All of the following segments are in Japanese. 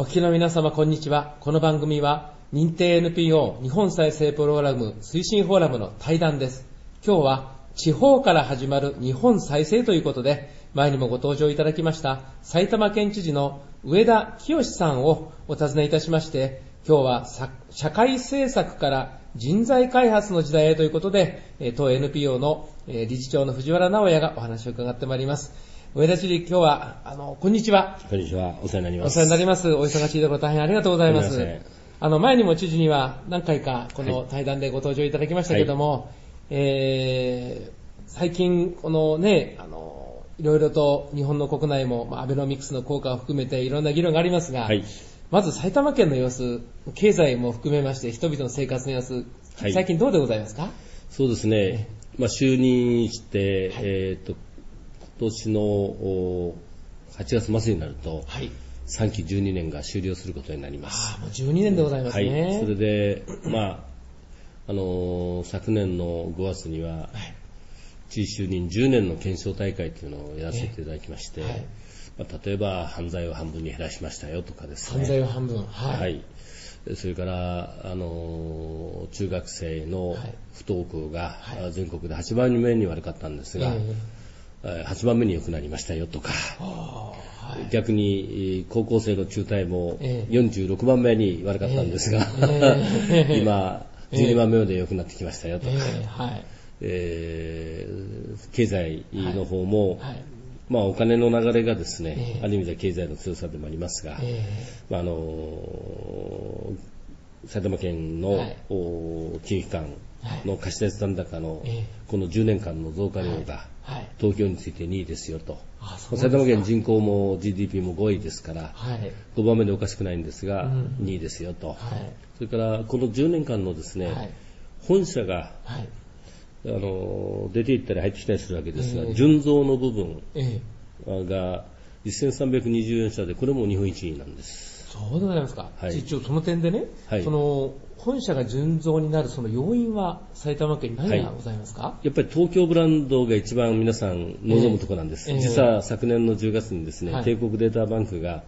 お聞きの皆様、こんにちは。この番組は、認定 NPO 日本再生プログラム推進フォーラムの対談です。今日は、地方から始まる日本再生ということで、前にもご登場いただきました、埼玉県知事の上田清さんをお尋ねいたしまして、今日は社会政策から人材開発の時代へということで、当 NPO の理事長の藤原直也がお話を伺ってまいります。上田知事、今日は、こんにちは。 こんにちは。お世話になります。 お世話になります。お忙しいところ大変ありがとうございます。前にも知事には何回かこの対談でご登場いただきましたけども、最近、このね、いろいろと日本の国内も、アベノミクスの効果を含めていろんな議論がありますが、まず埼玉県の様子、経済も含めまして人々の生活の様子、最近どうでございますか？ そうですね。就任して、今年の8月末になると、3期12年が終了することになります。 もう12年でございますね。 それで、昨年の5月には、知事就任10年の検証大会というのをやらせていただきまして、例えば犯罪を半分に減らしましたよとかですね。 犯罪を半分。 それから、中学生の不登校が全国で8番目に悪かったんですが、8番目に良くなりましたよとか、逆に高校生の中退も46番目に悪かったんですが、今12番目まで良くなってきましたよとか、経済の方も、お金の流れがですね、ある意味では経済の強さでもありますが、埼玉県の金融機関の貸出残高のこの10年間の増加量が東京について2位ですよと。埼玉県人口も GDP も5位ですから、5番目でおかしくないんですが、2位ですよと。それからこの10年間のですね、本社が出て行ったり入ってきたりするわけですが、純増の部分が1324社で、これも日本一位なんです。 そうでございますか。一応その点でね、その本社が純増になるその要因は埼玉県に何がございますか？ やっぱり東京ブランドが一番皆さん望むところなんです。実は昨年の10月にですね、帝国データバンクが、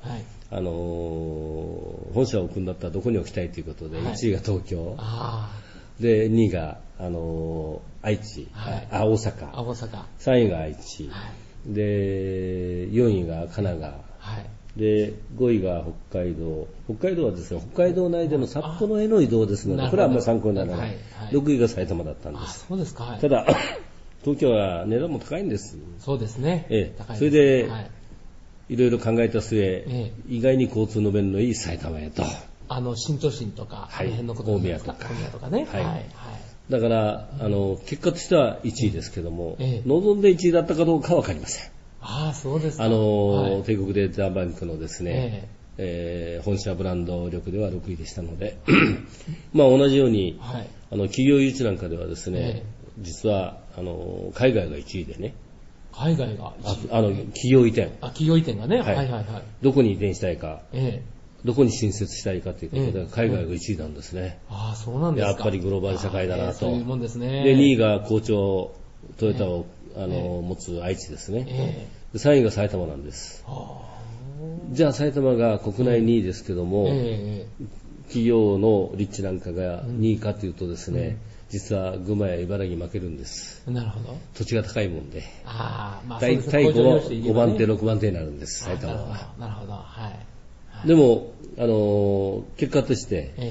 本社を置くんだったらどこに置きたいということで、1位が東京、で2位が愛知、大阪、3位が愛知、で4位が神奈川、で5位が北海道はですね、北海道内での札幌への移動ですので、これはあんまり参考にならない。6位が埼玉だったんです。 そうですか。 ただ東京は値段も高いんです。 そうですね。 それでいろいろ考えた末、意外に交通の便のいい埼玉へと。 新都心とか、あの辺のことですか。大宮とかね。 だから結果としては1位ですけども、望んで1位だったかどうかは分かりません。 そうですか。 帝国データバンクのですね、本社ブランド力では6位でしたので同じように、企業誘致なんかではですね、実は海外が1位でね、 海外が1 位、企業移転。 企業移転がね、 どこに移転したいか、どこに新設したいかということで、海外が1位なんですね。 そうなんですか。 やっぱりグローバル社会だなと。 そういうもんですね。 で、2位が好調、トヨタを持つ愛知ですね。3位が埼玉なんです。じゃあ埼玉が国内2位ですけども、企業の立地なんかが2位かというとですね、実は群馬や茨城負けるんです。 なるほど。 土地が高いもんで。大体5番手、6番手になるんです、埼玉は。 なるほど。 でも、結果として、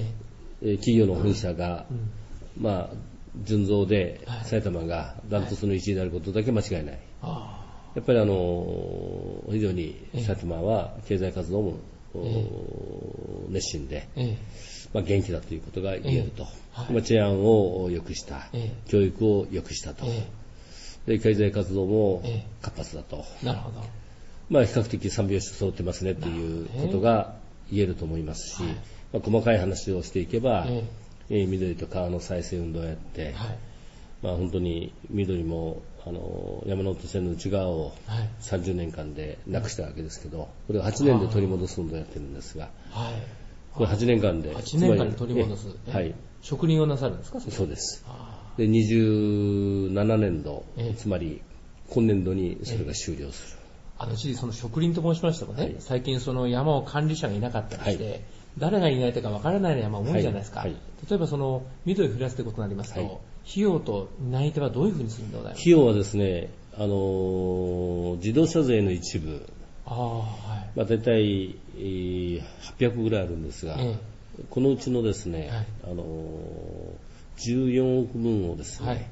企業の本社が、純増で埼玉がダントツの1位になることだけ間違いない。やっぱり非常に埼玉は経済活動も熱心で、元気だということが言えると。治安を良くした、教育を良くしたと。で、経済活動も活発だと。 なるほど。 比較的3拍子揃ってますねということが言えると思いますし、細かい話をしていけば、緑と川の再生運動をやって、本当に緑も山手線の内側を30年間でなくしたわけですけど、これを8年で取り戻す運動をやってるんですが、これ8年間で 8年間で取り戻す、職人をなさるんですか？ そうです。で27年度、つまり今年度にそれが終了する。 一時その植林と申しましてもね、最近その山を管理者がいなかったりして、誰が担い手かわからない山多いじゃないですか。例えばその緑を増やすということになりますと、費用と担い手はどういうふうにするんでございますか？ 費用はですね、自動車税の一部、大体800ぐらいあるんですが、このうちのですね、14億分をですね、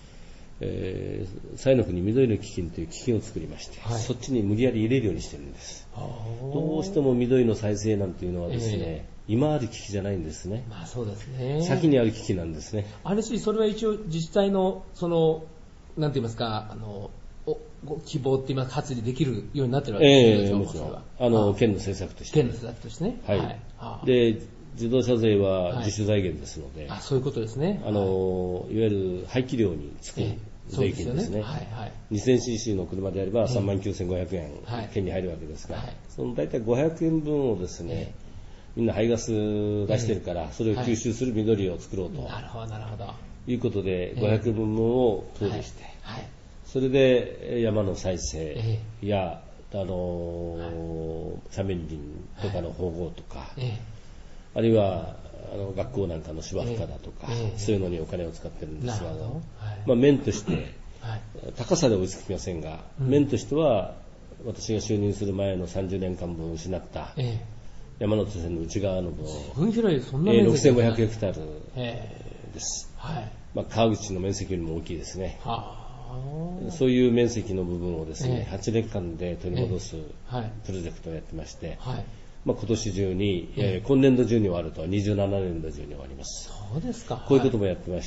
彩の国緑の基金という基金を作りまして、そっちに無理やり入れるようにしてるんです。どうしても緑の再生なんていうのはですね、今ある危機じゃないんですね。 そうですね。 先にある危機なんですね。 それは一応自治体のなんて言いますか、希望って言いますか、発議できるようになってるわけですね。 もちろん。県の政策として。 県の政策としてね。 で、自動車税は自主財源ですので、 そういうことですね。 いわゆる排気量につく税金ですね。2000cc の車であれば39,500円、県に入るわけですが、その大体500円分をですね、みんな排ガス出してるから、それを吸収する緑を作ろうと。いうことで、500円分をプールして、それで山の再生や、斜面林とかの保護とか、あるいは学校なんかの芝生だとか、そういうのにお金を使ってるんですが、面として、高さで追いつきませんが、面としては、私が就任する前の30年間分失った山手線の内側の分を、6500ヘクタールです。川口の面積よりも大きいですね。そういう面積の部分をですね、8年間で取り戻すプロジェクトをやってまして、今年中に、今年度中に終わると、27年度中に終わります。 そうですか。 こういうこともやってまして、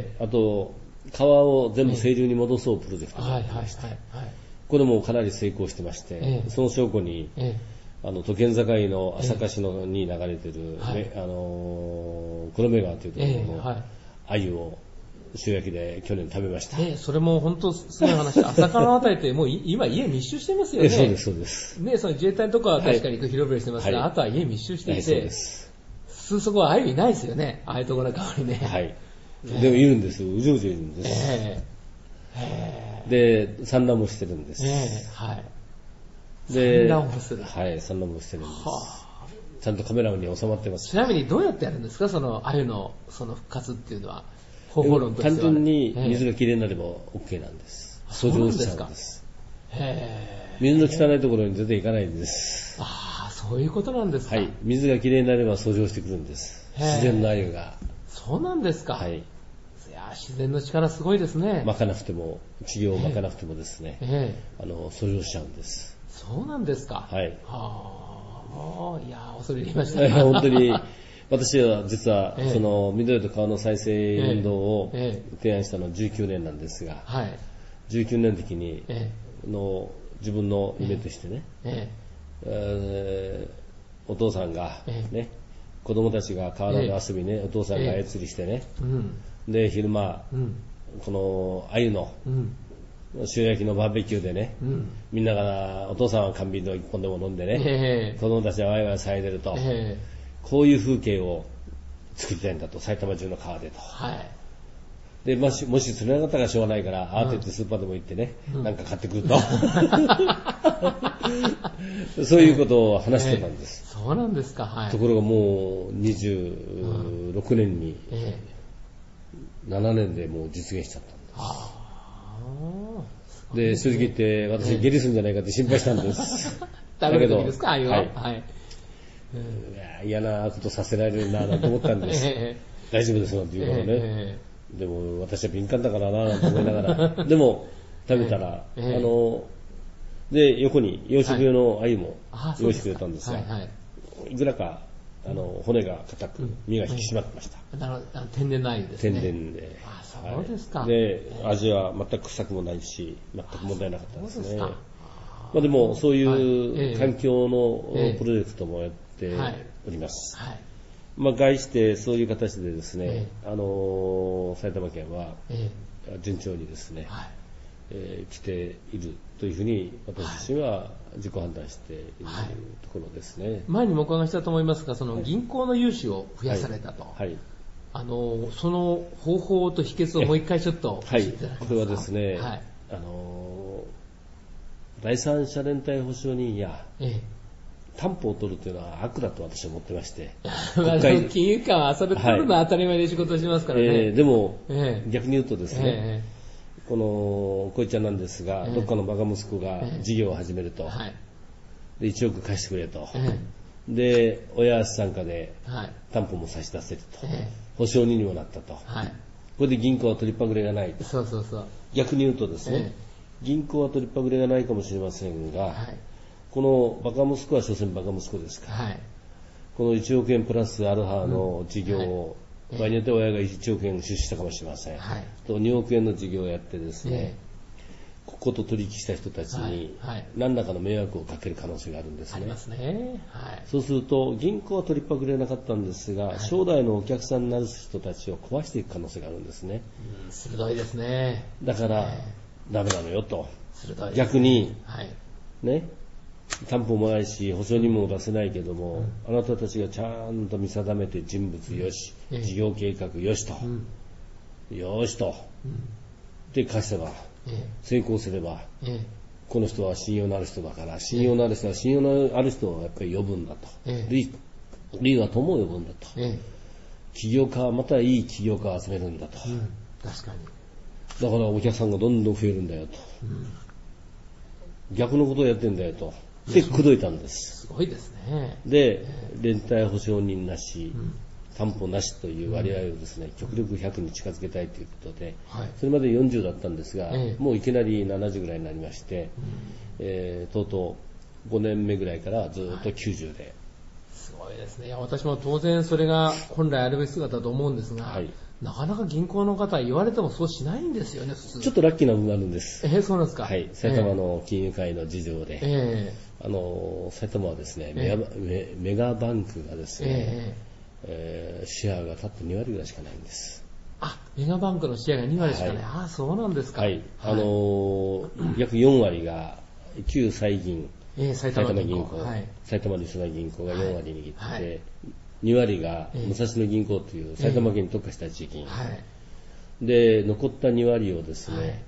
あと、川を全部清流に戻そうプロジェクトもやってまして、これもかなり成功してまして、その証拠に、都県境の朝霞に流れてる、黒目川というところの鮎を塩焼きで去年食べました。 それも本当すごい話。朝霞のあたりってもう今家密集してますよね。 そうです、そうです。 その自衛隊とかは確かに広々してますが、あとは家密集していて、普通そこは鮎いないですよね。ああいうところの川にね。 でもいるんですよ。うじょうじょいるんです。で、産卵もしてるんです。 産卵もする。 産卵もしてるんです。ちゃんとカメラに収まってます。 ちなみにどうやってやるんですか、その鮎の復活っていうのは。方法論としては。 単純に水がきれいになれば OK なんです。遡上しちゃうんです。水の汚いところに出ていかないんです。 そういうことなんですか。 水がきれいになれば遡上してくるんです。自然の鮎が。 そうなんですか。いや、自然の力すごいですね。 巻かなくても、治療を巻かなくてもですね、遡上しちゃうんです。 そうなんですか。いや、恐れ入りましたね。 本当に。私は実は、その緑と川の再生運動を提案したのは19年なんですが、19年の時に、自分の夢としてね、お父さんがね、子供たちが川で遊びね、お父さんが操りしてね、で、昼間、この鮎の塩焼きのバーベキューでね、みんなが、お父さんは缶ビールを一本でも飲んでね、子供たちはワイワイ騒いでると、こういう風景を作りたいんだと、埼玉中の川でと。で、もし釣れなかったらしょうがないから、慌ててスーパーでも行ってね、なんか買ってくると。そういうことを話してたんです。 そうなんですか。 ところがもう26年に、7年でもう実現しちゃったんです。で、正直言って、私下痢するんじゃないかって心配したんです。 だけど、ですか、 嫌なことさせられるなぁと思ったんです。大丈夫ですなんて言うからね。でも私は敏感だからなぁと思いながら。でも食べたら、で、横に養殖用の鮎も用意してくれたんですが、いくらか骨が硬く、身が引き締まってました。 天然の鮎ですね。 天然で。 そうですか。 で、味は全く臭くもないし、全く問題なかったですね。でもそういう環境のプロジェクトもやっております。概してそういう形でですね、埼玉県は順調にですね、来ているというふうに私自身は自己判断しているところですね。 前にもお伺いしたと思いますが、その銀行の融資を増やされたと。その方法と秘訣をもう一回ちょっと教えていただけますか。 これはですね、 第三者連帯保証人や、担保を取るというのは悪だと私は思ってまして。 金融機関はそれ取るのは当たり前で仕事しますからね。 でも、逆に言うとですね、このこいちゃんなんですが、どっかのバカ息子が事業を始めると、で1億貸してくれと、で親足参加で担保も差し出せると、保証人にもなったと、これで銀行は取りっぱぐれがないと。逆に言うとですね、銀行は取りっぱぐれがないかもしれませんが、このバカ息子は所詮バカ息子ですから、この1億円プラスアルファの事業を、場合によって親が1億円出資したかもしれません、と2億円の事業をやってですね、ここと取引した人たちに何らかの迷惑をかける可能性があるんですね。そうすると銀行は取りっぱぐれなかったんですが、将来のお客さんになる人たちを壊していく可能性があるんですね。 鋭いですね。 だからダメなのよと。逆にね、担保もないし保証人も出せないけども、あなたたちがちゃんと見定めて人物よし、事業計画よしと、よしと、で貸せば、成功すれば、この人は信用のある人だから、信用のある人は信用のある人をやっぱり呼ぶんだと、利は友を呼ぶんだと、起業家はまたいい起業家を集めるんだと、 確かに。 だからお客さんがどんどん増えるんだよと、逆のことをやってんだよとで口説いたんです。 すごいですね。 で連帯保証人なし、担保なしという割合をですね、極力100に近づけたいということで、それまで40だったんですが、もういきなり70ぐらいになりまして、とうとう5年目ぐらいからずっと90で、 すごいですね。私も当然それが本来あるべき姿だと思うんですが、なかなか銀行の方は言われてもそうしないんですよね、普通。 ちょっとラッキーな部分があるんです。 そうなんですか。 はい、埼玉の金融界の事情で、埼玉はですね、メガバンクがですね、シェアがたった2割ぐらいしかないんです。 メガバンクのシェアが2割しかない。そうなんですか。 約4割が旧埼銀、埼玉銀行、埼玉リスナー銀行が4割握って、2割が武蔵野銀行という埼玉県に特化した地域、で残った2割をですね、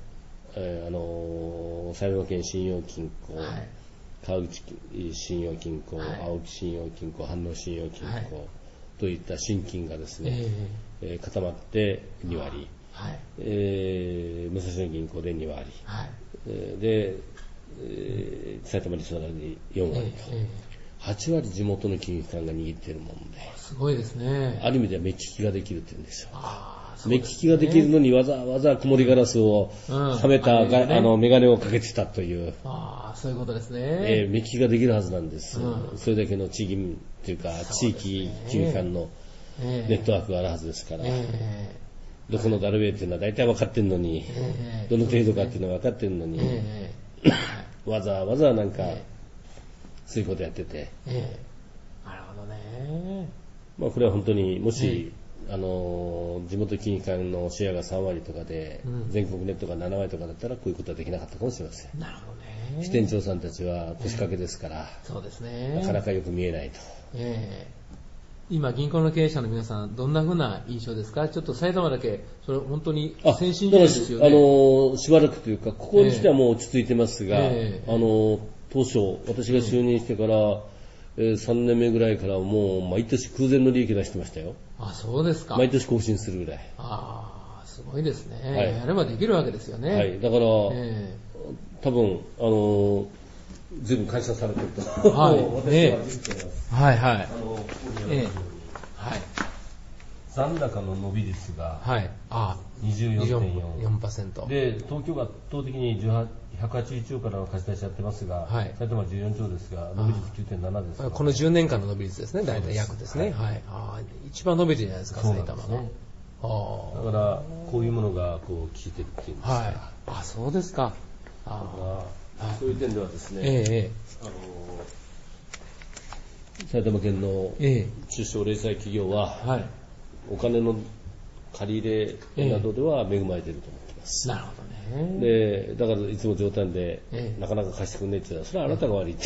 埼玉県信用金庫、川口信用金庫、青木信用金庫、飯能信用金庫といった信金がですね、固まって2割、武蔵野銀行で2割、で、埼玉リスナーで4割と、8割地元の金融機関が握っているもんで、 すごいですね。 ある意味では目利きができるって言うんですよ。目利きができるのにわざわざ曇りガラスをはめたメガネをかけてたという、 そういうことですね。 目利きができるはずなんです。それだけの地銀というか地域金融機関のネットワークがあるはずですから、どこのダルベイっていうのは大体分かってるのに、どの程度かっていうのは分かってるのに、わざわざなんかそういうことやってて、 なるほどね。 これは本当にもし、地元金融機関のシェアが3割とかで、全国ネットが7割とかだったらこういうことはできなかったかもしれません。 なるほどね。 支店長さんたちは腰掛けですから、 そうですね、 なかなかよく見えないと。 今銀行の経営者の皆さんどんな風な印象ですか？ちょっと埼玉だけそれ本当に先進的ですよね。 しばらくというかここに来てはもう落ち着いてますが、当初私が就任してから、3年目ぐらいからもう毎年空前の利益出してましたよ。 そうですか。 毎年更新するぐらい。 すごいですね。やればできるわけですよね。 だから、多分随分感謝されてると。私は実験残高の伸び率が 24.4% で、東京が圧倒的に180兆からの貸し出しやってますが、埼玉は14兆ですが、伸び率 9.7 です。 この10年間の伸び率ですね、大体約ですね。一番伸びてるじゃないですか、埼玉の。 だからこういうものがこう効いてるっていうんですか。 そうですか。 そういう点ではですね、埼玉県の中小零細企業は、お金の借り入れなどでは恵まれていると思っています。 なるほどね。 で、だからいつも冗談で、なかなか貸してくんねえって言ったら、それはあなたが悪いって。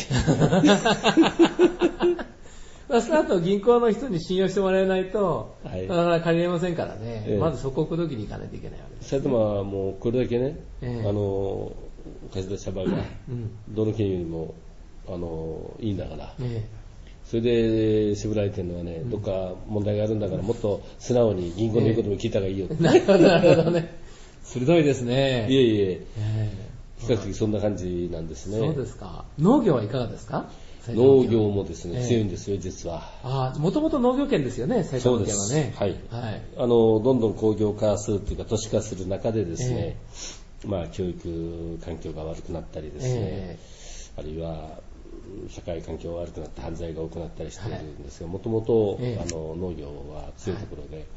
スタート銀行の人に信用してもらえないと、なかなか借りれませんからね、まずそこを口説きに行かないといけないわけです、 埼玉はもうこれだけね、 貸し出し幅がどの県よりもいいんだから、それで渋られてるのはね、どっか問題があるんだから、もっと素直に銀行の言うことも聞いた方がいいよって。 なるほど、なるほどね。鋭いですね。 いえいえ、比較的そんな感じなんですね。 そうですか。農業はいかがですか？ 農業もですね、強いんですよ、実は。 もともと農業圏ですよね、埼玉県はね。 はい。どんどん工業化するというか、都市化する中でですね、教育環境が悪くなったりですね、あるいは、社会環境が悪くなって犯罪が多くなったりしているんですが、もともと農業は強いところで、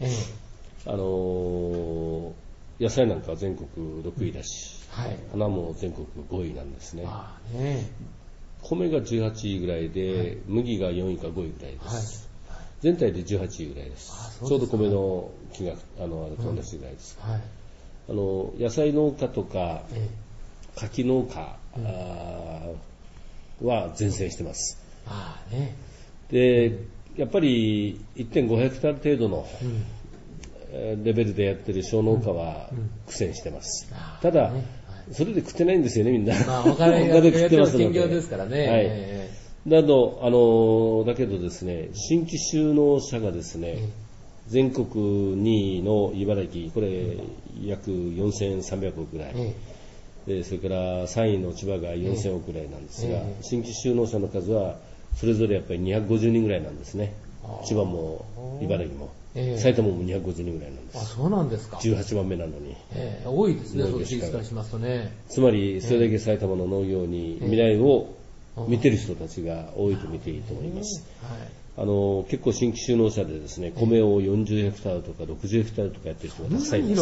野菜なんかは全国6位だし、花も全国5位なんですね。米が18位ぐらいで、麦が4位か5位ぐらいです。全体で18位ぐらいです。ちょうど米の金額、と同じぐらいです。野菜農家とか、柿農家は善戦してます。で、やっぱり 1.5 ヘクタール程度のレベルでやってる小農家は苦戦してます。ただ、それで食ってないんですよね、みんな。 お金で食ってますので。兼業ですからね。 だけどですね、新規就農者がですね、全国2位の茨城、これ約4300億ぐらい。それから3位の千葉が4000億ぐらいなんですが、新規就農者の数はそれぞれやっぱり250人ぐらいなんですね。千葉も茨城も。埼玉も250人ぐらいなんです。 そうなんですか。 18番目なのに。 多いですね、そういう比率からしますとね。 つまり、それだけ埼玉の農業に未来を見てる人たちが多いと見ていいと思います。結構新規就農者でですね、米を40ヘクタールとか60ヘクタールとかやってる人がたくさんいます。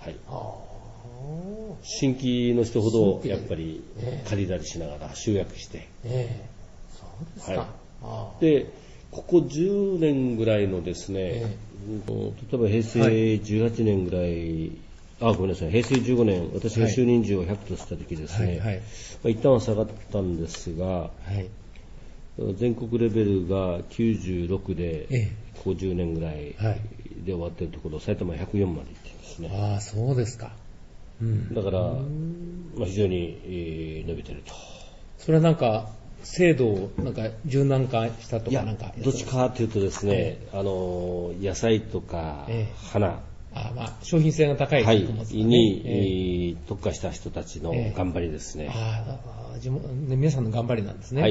新規の人ほどやっぱり借りたりしながら集約して。 そうですか。 で、ここ10年ぐらいのですね、例えば平成18年ぐらい、ごめんなさい、平成15年、私が就任時を100とした時ですね、一旦は下がったんですが、全国レベルが96で、ここ10年ぐらいで終わっているところ、埼玉104までいってるんですね。 そうですか。 だから、非常に伸びてると。 それはなんか、制度をなんか柔軟化したとかなんか。 どっちかというとですね、野菜とか花、 商品性が高いに特化した人たちの頑張りですね。 皆さんの頑張りなんですね。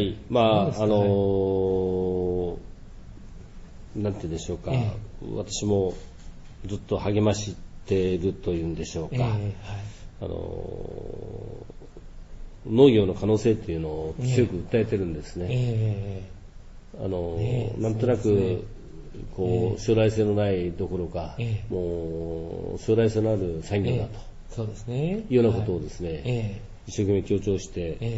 なんて言うんでしょうか、私もずっと励ましているというんでしょうか。農業の可能性っていうのを強く訴えてるんですね。なんとなく将来性のないどころか、もう将来性のある産業だと、いうようなことをですね、一生懸命強調して、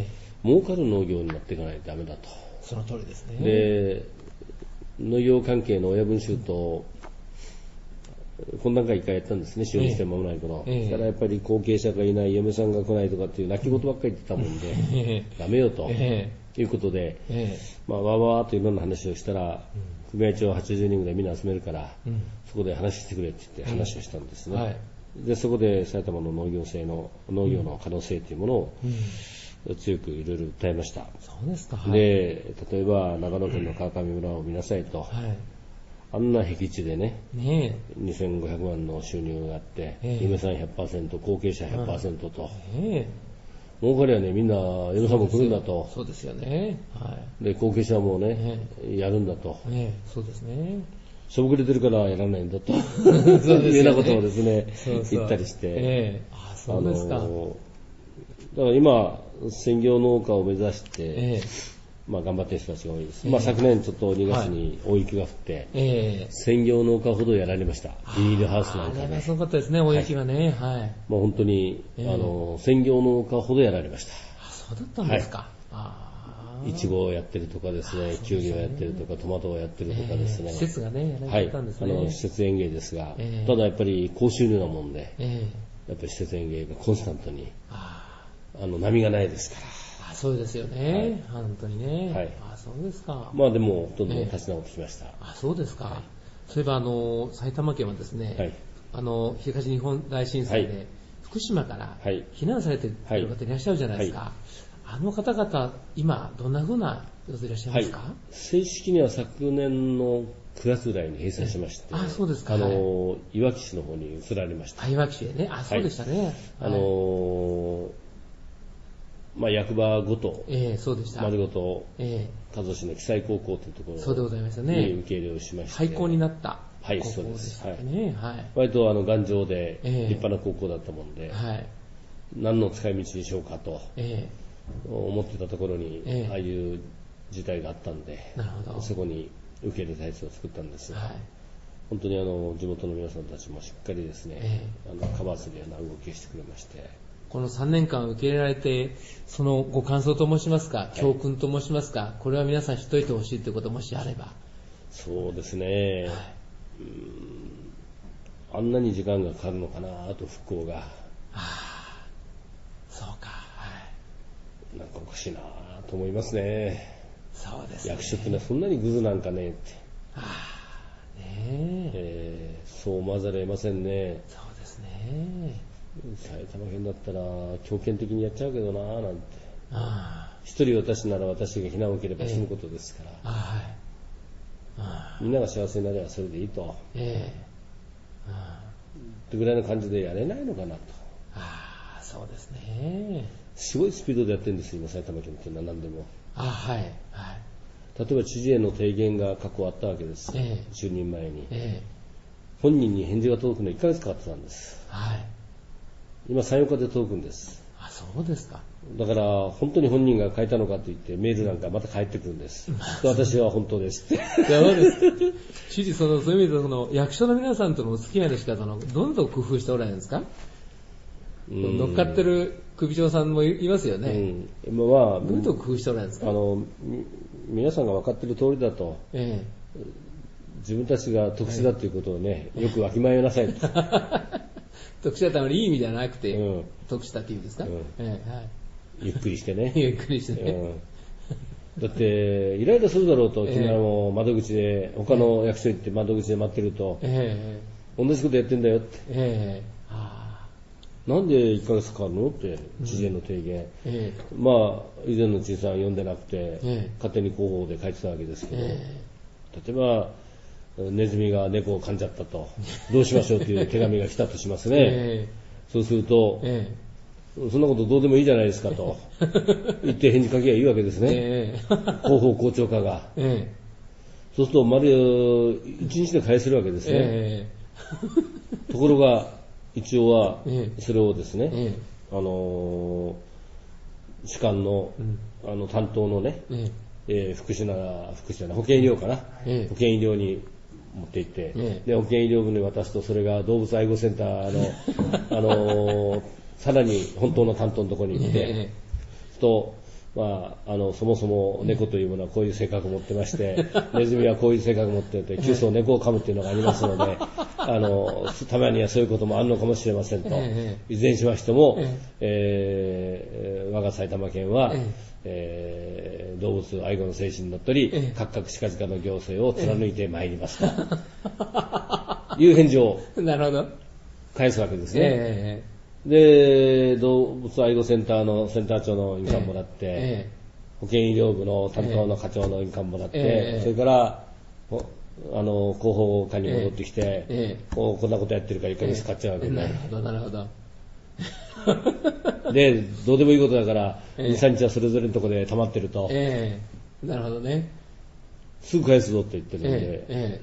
儲かる農業になっていかないとダメだと。 その通りですね。 で、農業関係の親分衆と懇談会1回やったんですね、就任して間もない頃。そしたらやっぱり後継者がいない、嫁さんが来ないとかっていう泣き言ばっかり言ってたもんで、ダメよということで、わーっといろんな話をしたら、組合長80人ぐらいみんな集めるから、そこで話してくれって言って話をしたんですね。で、そこで埼玉の農業の可能性というものを強くいろいろ訴えました。 そうですか。 で、例えば長野県の川上村を見なさいと。あんな僻地でね、2500万の収入があって、嫁さん 100%、後継者 100% と、儲かりはね、みんな嫁さんも来るんだと。 そうですよね。 で、後継者もね、やるんだと。 そうですね。 しょぼくれてるからやらないんだと。いうようなことをですね、言ったりして。 そうですか。 だから今、専業農家を目指して、頑張ってる人たちが多いです。昨年ちょっと2月に大雪が降って、専業農家ほどやられました。ビニールハウスなんかで。 すごかったですね、大雪がね。 もう本当に、専業農家ほどやられました。 そうだったんですか。 いちごをやってるとかですね、きゅうりをやってるとか、トマトをやってるとかですね。 施設がね、やられてたんですね。 施設園芸ですが、ただやっぱり高収入なもんで、やっぱり施設園芸がコンスタントに、波がないですから。 そうですよね、本当にね。そうですか。 でも、どんどん立ち直ってきました。 そうですか。そういえば、埼玉県はですね、東日本大震災で福島から避難されている方いらっしゃるじゃないですか。あの方々、今、どんな風な様子でいらっしゃいますか？ 正式には昨年の9月ぐらいに閉鎖しまして、 そうですか。 いわき市の方に移られました。 いわき市でね。そうでしたね。 役場ごと、 そうでした。 丸ごと、加須市の紀西高校というところそうでございましたね。 に受け入れをしまして。 廃校になった高校でしたね。 割と頑丈で立派な高校だったもんで、何の使い道にしようかと思ってたところに、ああいう事態があったんで、そこに受け入れ体制を作ったんですが、本当に地元の皆さんたちもしっかりですね、カバーするような動きをしてくれまして、 この3年間受け入れられて、そのご感想と申しますか、教訓と申しますか、これは皆さん知っておいてほしいということもしあれば。 そうですね、あんなに時間がかかるのかなと、復興が。 そうか。 なんかおかしいなと思いますね。 そうですね。 役所ってのはそんなにグズなんかねって。そう思わざるを得ませんね。 そうですね。 埼玉県だったら強権的にやっちゃうけどなぁなんて。一人私なら私が避難を受ければ済むことですから、みんなが幸せになればそれでいいと、ってぐらいの感じでやれないのかなと。 そうですね。 すごいスピードでやってるんですよ今埼玉県っていうのは何でも。例えば知事への提言が過去あったわけです、就任前に、本人に返事が届くの1ヶ月かかってたんです、今 3,4 日で届くんです。 そうですか。 だから本当に本人が書いたのかと言ってメールなんかまた返ってくるんです。私は本当ですって。 そうです。知事そういう意味で役所の皆さんとのお付き合いの仕方のどんどん工夫しておられるんですか？乗っかってる首長さんもいますよね。どんどん工夫しておられるんですか？ 皆さんが分かってる通りだと、自分たちが特殊だということをね、よくわきまえなさいと。 特殊だったらいい意味じゃなくて、特殊だって意味ですか？ ゆっくりしてね。 ゆっくりしてね。 だってイライラするだろうと、君らも窓口で他の役所行って窓口で待ってると、同じことやってんだよって、なんで1ヶ月かかるのって知事への提言、以前の知事さん読んでなくて、勝手に広報で書いてたわけですけど、例えばネズミが猫を噛んじゃったと、どうしましょうという手紙が来たとしますね。そうすると、そんなことどうでもいいじゃないですかと言って返事書きゃいいわけですね。広報校長課が。そうすると丸1日で返せるわけですね。ところが一応はそれをですね、主管の担当のね、福祉なら保健医療かな、保健医療に持って行って、で保健医療部に渡すと、それが動物愛護センターのさらに本当の担当のところに行って、そもそも猫というものはこういう性格を持ってまして、ネズミはこういう性格を持っていて、急須猫を噛むっていうのがありますので、たまにはそういうこともあるのかもしれませんと。いずれにしましても、我が埼玉県は、動物愛護の精神にのっとり、かっかくしかじかの行政を貫いてまいりますという返事を返すわけですね。で、動物愛護センターのセンター長の印鑑もらって、保健医療部の担当の課長の印鑑もらって、それから広報課に戻ってきて、こんなことやってるから1ヶ月かかっちゃうわけで、 なるほどで、どうでもいいことだから、2、3日はそれぞれのところで溜まってると、 なるほどね。 すぐ返すぞって言ってるんで、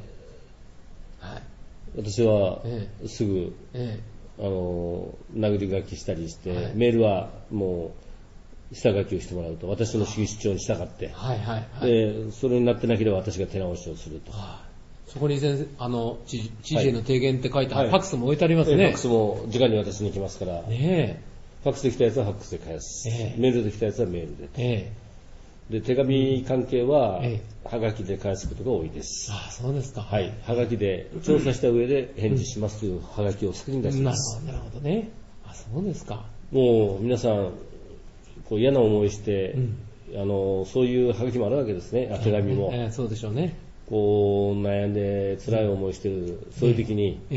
私はすぐ、殴り書きしたりして、メールはもう下書きをしてもらうと、私の主張に従って、でそれになってなければ私が手直しをすると。 そこに知事への提言って書いてあるファックスも置いてありますね。 ファックスも直に私に来ますから、ファックスで来たやつはファックスで返す、メールで来たやつはメールで、で手紙関係ははがきで返すことが多いです。 そうですか。 はがきで調査した上で返事しますというはがきを先に出します。 なるほどね。そうですか。 もう皆さん嫌な思いして、そういうはがきもあるわけですね。手紙も、 そうでしょうね。 悩んで辛い思いしてる、そういう時に、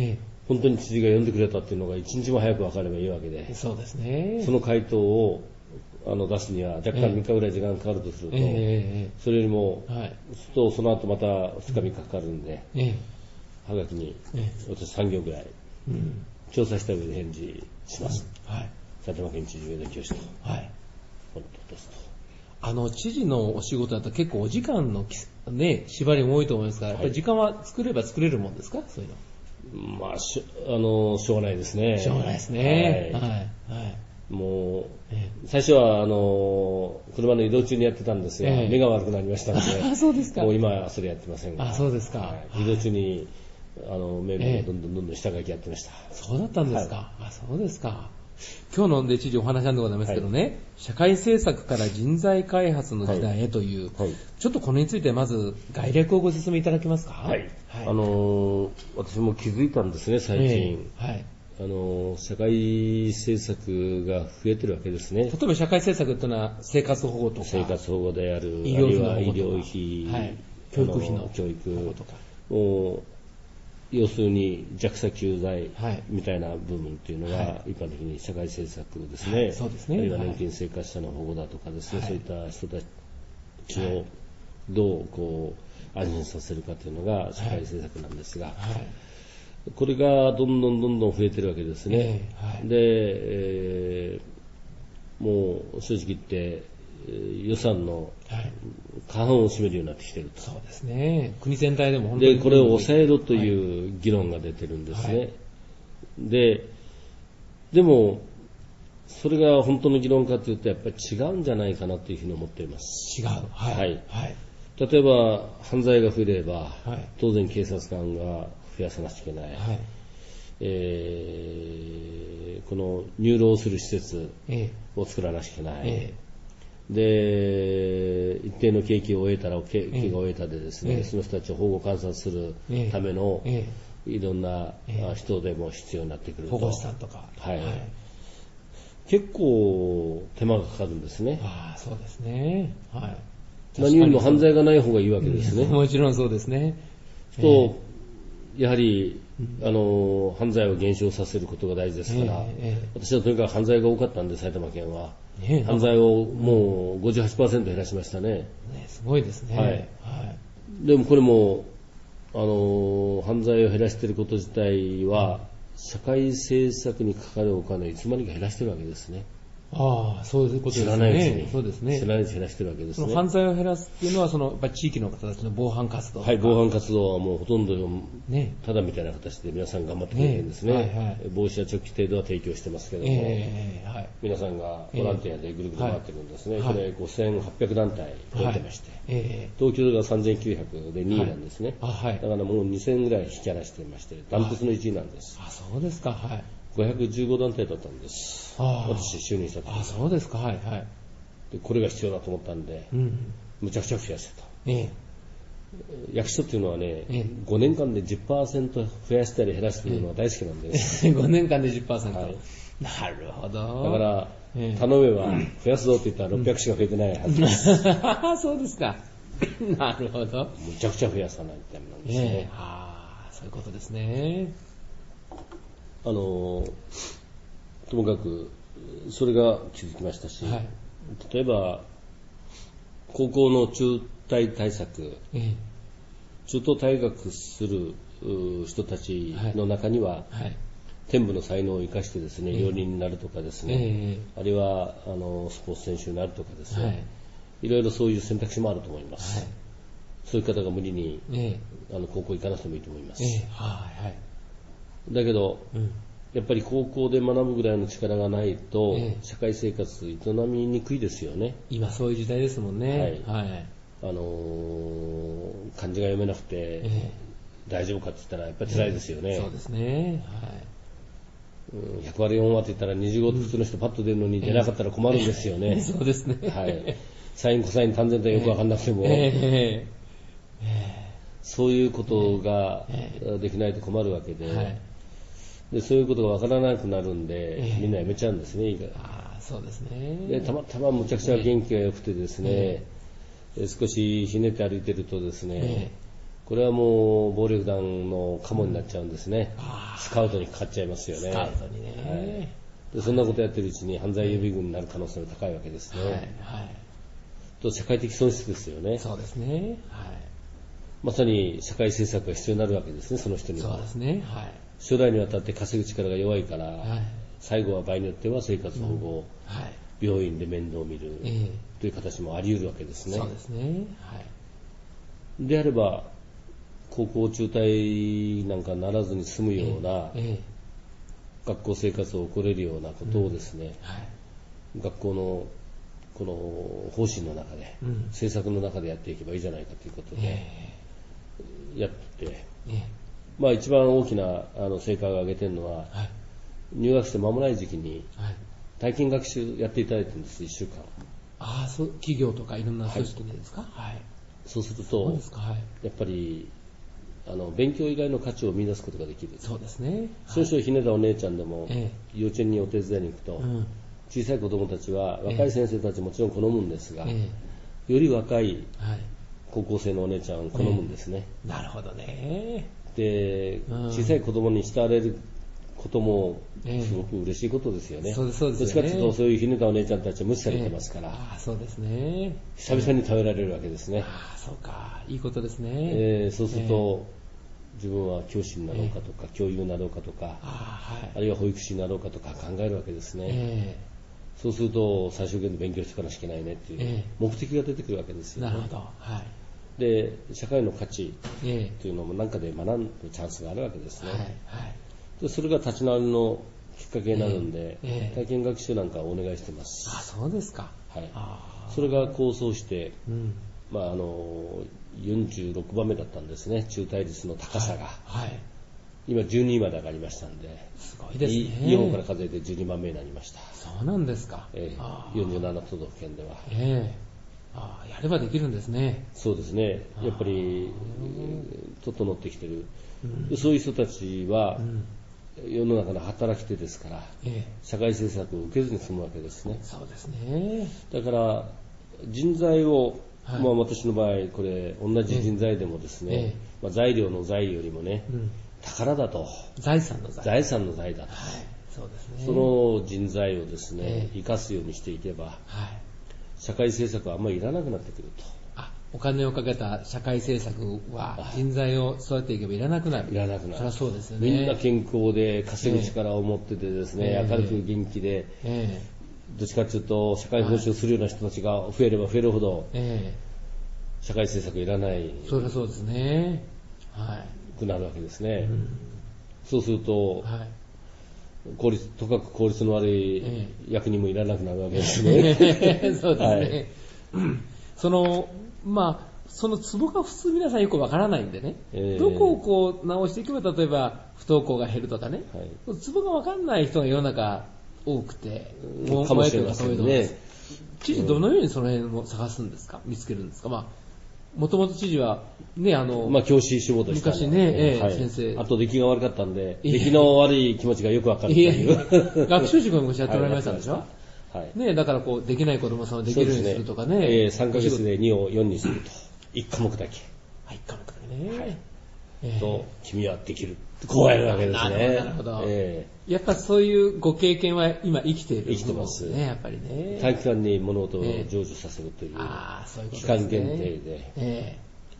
本当に知事が呼んでくれたっていうのが一日も早く分かればいいわけで、 そうですね。 その回答を出すには若干3日ぐらい時間かかるとすると、それよりも、その後また2日3日かかるんで、はがきに私3行ぐらい、調査した上で返事します。埼玉県知事上田清と。本当ですと。 知事のお仕事だと結構お時間の縛りも多いと思いますから、やっぱり時間は作れば作れるもんですか、そういうの。 まあ、しょうがないですね。 しょうがないですね。 もう、最初は車の移動中にやってたんですが、目が悪くなりましたので、 そうですか。 もう今はそれやってませんが。 そうですか。 移動中にメールをどんどん下書きやってました。 そうだったんですか。そうですか。今日の知事お話なんでございますけどね、社会政策から人材開発の時代へという、ちょっとこれについてまず概略をご説明いただけますか。 私も気づいたんですね、最近。社会政策が増えてるわけですね。 例えば社会政策というのは生活保護とか、 生活保護である、 医療費、 教育費の教育とか、要するに弱者救済みたいな部分っていうのが一般的に社会政策ですね。 そうですね。 あるいは年金生活者の保護だとかですね、そういった人たちをどう安心させるかというのが社会政策なんですが、これがどんどん増えてるわけですね。で、もう正直言って予算の過半を占めるようになってきていると。 そうですね。国全体でも本当に。 で、これを抑えろという議論が出てるんですね。でも、それが本当の議論かというと、やっぱり違うんじゃないかなというふうに思っています。 違う。 例えば、犯罪が増えれば、当然警察官が増やさなきゃいけない。この入労する施設を作らなきゃいけない。で、一定の刑期が終えたでですね、その人たちを保護観察するためのいろんな人でも必要になってくると。 保護士さんとか。 結構手間がかかるんですね。 そうですね。 何よりも犯罪がない方がいいわけですね。 もちろんそうですね。 やはり犯罪を減少させることが大事ですから、私はとにかく犯罪が多かったんで、埼玉県は。犯罪をもう 58% 減らしましたね。 すごいですね。 でもこれも犯罪を減らしていること自体は、社会政策にかかるお金をいつまにか減らしているわけですね。 そういうことですね。 知らないうちに。 そうですね。 知らないうちに減らしているわけですね。 犯罪を減らすっていうのは、やっぱり地域の方たちの防犯活動。 防犯活動はもうほとんど、ただみたいな形で皆さん頑張ってくれてるんですね。帽子やチョッキ程度は提供してますけども、皆さんがボランティアでぐるぐる回ってるんですね。これ5800団体出てまして、東京が3900で2位なんですね。だからもう2000ぐらい引き離してまして、ダントツの1位なんです。 そうですか。 515団体だったんです。私就任した時。 そうですか。 でこれが必要だと思ったんで、むちゃくちゃ増やせと。役所っていうのはね、5年間で 10% 増やしたり減らしてるのは大好きなんです。 5年間で 10%。なるほど。 だから、頼めば増やすぞって言ったら600しか増えてないはずです。 そうですか。なるほど。 むちゃくちゃ増やさないとダメなんですね。 そういうことですね。 ともかくそれが気づきましたし、例えば高校の中退対策、中途退学する人たちの中には、天賦の才能を生かしてですね、料理人になるとかですね、あるいはスポーツ選手になるとかですね、いろいろそういう選択肢もあると思います。そういう方が無理に、高校行かなくてもいいと思います。だけど、やっぱり高校で学ぶぐらいの力がないと、社会生活営みにくいですよね。 今そういう時代ですもんね。 漢字が読めなくて、大丈夫かって言ったらやっぱり辛いですよね。 そうですね。 100割4割って言ったら25って普通の人パッと出るのに出なかったら困るんですよね。 そうですね。 サインコサイン単全とよくわかんなくても、そういうことができないと困るわけで、そういうことがわからなくなるんで、みんな辞めちゃうんですね。 そうですね。 でたまたまむちゃくちゃ元気が良くてですね、少しひねって歩いてるとですね、 これはもう暴力団のカモになっちゃうんですね。スカウトにかかっちゃいますよね。 スカウトにね。 でそんなことやってるうちに犯罪予備軍になる可能性が高いわけですね。と社会的損失ですよね。 そうですね。 まさに社会政策が必要になるわけですね、その人には。 そうですね。 将来にわたって稼ぐ力が弱いから、最後は場合によっては生活保護、病院で面倒を見るという形もあり得るわけですね。 そうですね。 であれば、高校中退なんかならずに済むような、学校生活を送れるようなことをですね、学校のこの方針の中で、政策の中でやっていけばいいじゃないかということで、やって、一番大きな成果を上げているのは、入学して間もない時期に体験学習やっていただいてるんです、1週間。 企業とかいろんな組織でですか。 そうすると、やっぱり勉強以外の価値を見出すことができる。 そうですね。 少々ひねったお姉ちゃんでも、幼稚園にお手伝いに行くと、小さい子供たちは若い先生たちもちろん好むんですが、より若い高校生のお姉ちゃんを好むんですね。 なるほどね。 で、小さい子供に慕われることもすごく嬉しいことですよね。 そうですね。 どっちかというとそういうひねったお姉ちゃんたちは無視されてますから、 そうですね。 久々に食べられるわけですね。 そうか、いいことですね。 そうすると、自分は教師になろうかとか、教諭になろうかとか、あるいは保育士になろうかとか考えるわけですね。そうすると最小限で勉強していかなきゃいけないねっていう目的が出てくるわけですよね。 なるほど。 で、社会の価値というのも何かで学ぶチャンスがあるわけですね。でそれが立ち直りのきっかけになるんで、体験学習なんかをお願いしてます。 そうですか。 それが構想して、46番目だったんですね、中退率の高さが。今12位まで上がりましたんで、 すごいですね。 日本から数えて12番目になりました。 そうなんですか。 47都道府県では。 やればできるんですね。 そうですね。やっぱり整ってきてる。そういう人たちは、世の中の働き手ですから、社会政策を受けずに済むわけですね。 そうですね。 だから人材を、私の場合これ同じ人材でもですね、材料の材よりもね、宝だと、財産の財だと、 そうですね。 その人材をですね、生かすようにしていけば、社会政策はあんまりいらなくなってくると。 お金をかけた社会政策は人材を育てていけばいらなくなる。 いらなくなる。 それはそうですよね。 みんな健康で稼ぐ力を持っててですね、明るく元気で、どっちかというと社会奉仕をするような人たちが増えれば増えるほど、社会政策いらない。 それはそうですね。 くなるわけですね。そうすると、とかく効率の悪い役人もいらなくなるわけですね。 そうですね。そのツボが普通皆さんよくわからないんでね、どこをこう直していけば、例えば不登校が減るとかね、ツボがわかんない人が世の中多くて、 かもしれませんね。 知事どのようにその辺を探すんですか、見つけるんですか。もともと知事はね、 教師志望として昔ね、先生。 あと出来が悪かったんで、出来の悪い気持ちがよくわかるという。 学習塾も昔やっておられましたんでしょ。だからできない子供さんをできるようにするとかね。 3ヶ月で2を4にすると。1科目だけ。 1科目だけね。 と、君はできる。こうやるわけですね。 なるほど。やっぱそういうご経験は今生きている。 生きてます。 やっぱりね。 短期間に物事を成就させるという。期間限定で。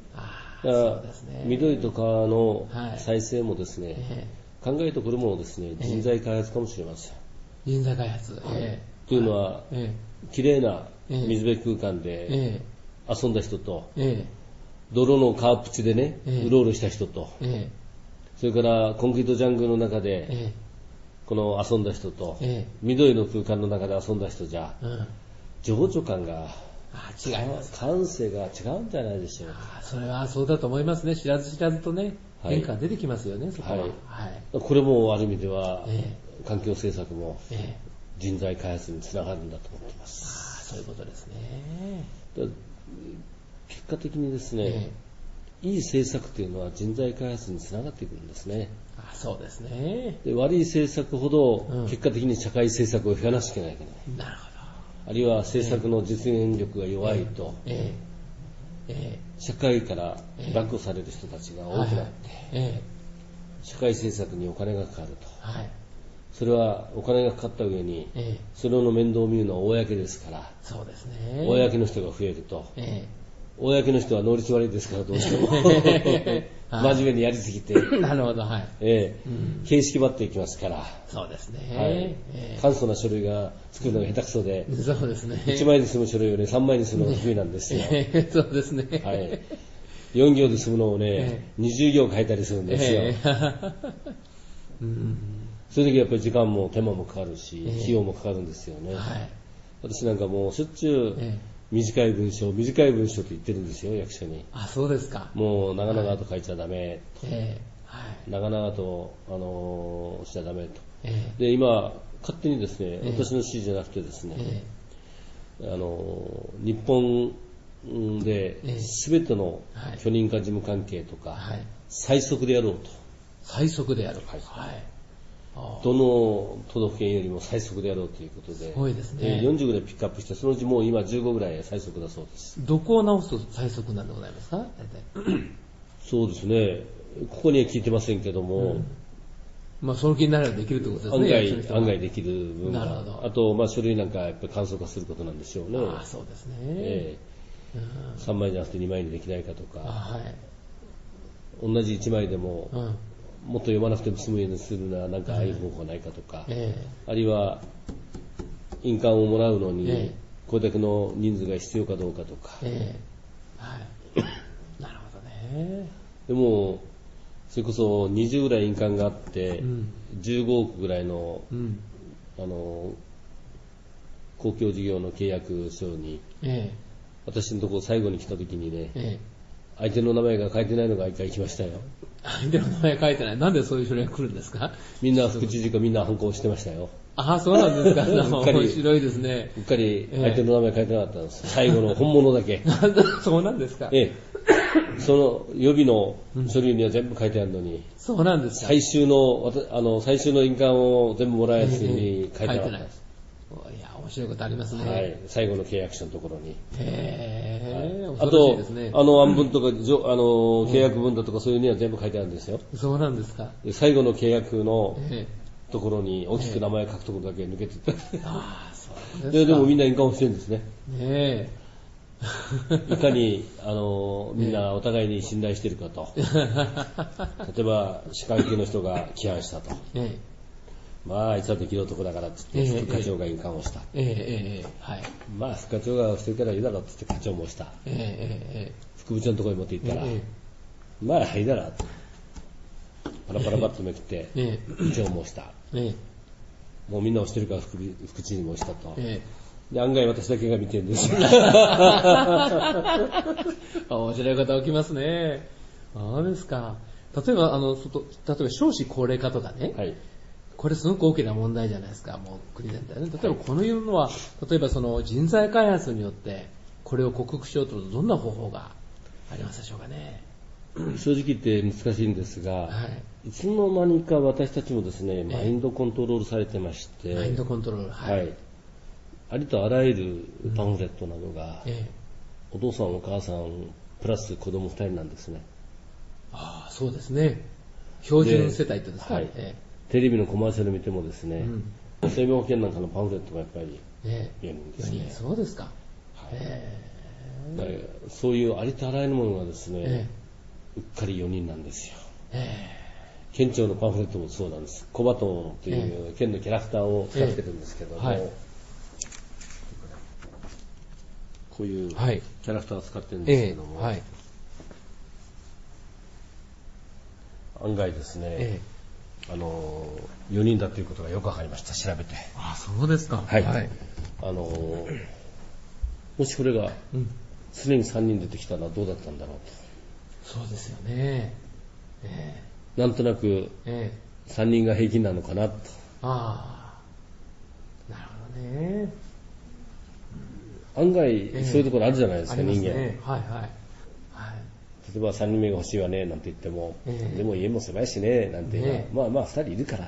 緑と川の再生もですね、考えるとこれもですね、人材開発かもしれません。 人材開発。 というのは、綺麗な水辺空間で遊んだ人と、泥の川っぷちでね、うろうろした人と、それからコンクリートジャングルの中で、この遊んだ人と、緑の空間の中で遊んだ人じゃ、情緒感が違います。 感性が違うんじゃないでしょうか。 それはそうだと思いますね。知らず知らずとね、変化が出てきますよね、そこは。 これもある意味では、環境政策も人材開発につながるんだと思っています。 そういうことですね。 結果的にですね、いい政策というのは人材開発につながっていくんですね。 そうですね。 で、悪い政策ほど結果的に社会政策を減らしなきゃいけない。 なるほど。 あるいは政策の実現力が弱いと、 社会から抱っされる人たちが多くなって、社会政策にお金がかかると、それはお金がかかった上に、それの面倒を見るのは公ですから、 そうですね、 公の人が増えると、公の人は能率悪いですから、どうしても真面目にやりすぎてなるほど、 形式ばっていきますから、 そうですね、 簡素な書類が作るのが下手くそで、 そうですね、 1枚で済む書類をね、3枚にするのが得意なんですよ。 そうですね、 4行で済むのをね、20行書いたりするんですよ。そういう時はやっぱり時間も手間もかかるし、費用もかかるんですよね。私なんかもうしょっちゅう短い文章と言ってるんですよ、役所に。 あ、そうですか。 もう長々と書いちゃダメと、長々としちゃダメと。で、今勝手にですね、私の指示じゃなくてですね、日本で全ての許認可事務関係とか、最速でやろうと。 最速でやる。 どの都道府県よりも最速でやろうということで、 すごいですね。 40ぐらいピックアップして、そのうちもう今15ぐらい最速だそうです。 どこを直すと最速なんでございますか、大体。 そうですね、ここには聞いてませんけども、 その気になればできるということですね。 案外できる分が、あと、書類なんかやっぱり簡素化することなんでしょうね。 そうですね。 3枚じゃなくて2枚にできないかとか、同じ1枚でも、もっと読まなくても済むようにするのはなんかああいう方法がないかとか、あるいは印鑑をもらうのにこれだけの人数が必要かどうかとか、 なるほどね。 でもそれこそ20ぐらい印鑑があって、15億ぐらいの、公共事業の契約書に、私のところ最後に来た時にね、相手の名前が書いてないのが一回来ましたよ。 相手の名前書いてない。なんでそういう書類が来るんですか？ みんな副知事がみんな反抗してましたよ。 ああ、そうなんですか。面白いですね。 うっかり相手の名前書いてなかったんです。最後の本物だけ。 そうなんですか。 その予備の書類には全部書いてあるのに。 そうなんですか。 最終の印鑑を全部もらうやつに書いてなかったんです。 いや、面白いことありますね。 最後の契約書のところに。 あと、 案文とか、契約文だとかそういうには全部書いてあるんですよ。 そうなんですか。 最後の契約のところに大きく名前書くところだけ抜けてて。そうですか。でもみんな印鑑をしてるんですね。いかに、みんなお互いに信頼しているかと。例えば、歯科医系の人が起案したと。あいつはできる男だからって言って、副課長が印鑑をした。副課長がしてるからいいだろうって言って課長もした。副部長のところに持って行ったら、いいだろうって。パラパラパッとめくって、部長もした。もうみんな押してるから副知事もしたと。で、案外私だけが見てるんですよ。 面白いこと起きますね。そうですか。例えば少子高齢化とかね。これすごく大きな問題じゃないですか、もう国全体ね。例えばこのいうのは、例えばその人材開発によってこれを克服しようとどんな方法がありますでしょうかね。 正直言って難しいんですが、いつの間にか私たちもですね、マインドコントロールされてまして、 マインドコントロール、 ありとあらゆるパンフレットなどが、お父さんお母さんプラス子供2人なんですね。 ああ、そうですね。標準世帯ってですか。 テレビのコマーシャル見てもですね、生命保険なんかのパンフレットがやっぱり4人ですね。 そうですか。 そういうありとあらゆるものがですね、うっかり4人なんですよ。県庁のパンフレットもそうなんです。小バトンという県のキャラクターを使ってるんですけども、こういうキャラクターを使ってるんですけども、案外ですね、4人だということがよくわかりました、調べて。 あ、そうですか。 もしこれが常に3人出てきたらどうだったんだろうと。そうですよね。 なんとなく3人が平均なのかなと。 ああ、なるほどね。 案外そういうところあるじゃないですか、人間。例えば3人目が欲しいわねなんて言っても、でも家も狭いしねなんて言えば、2人いるから、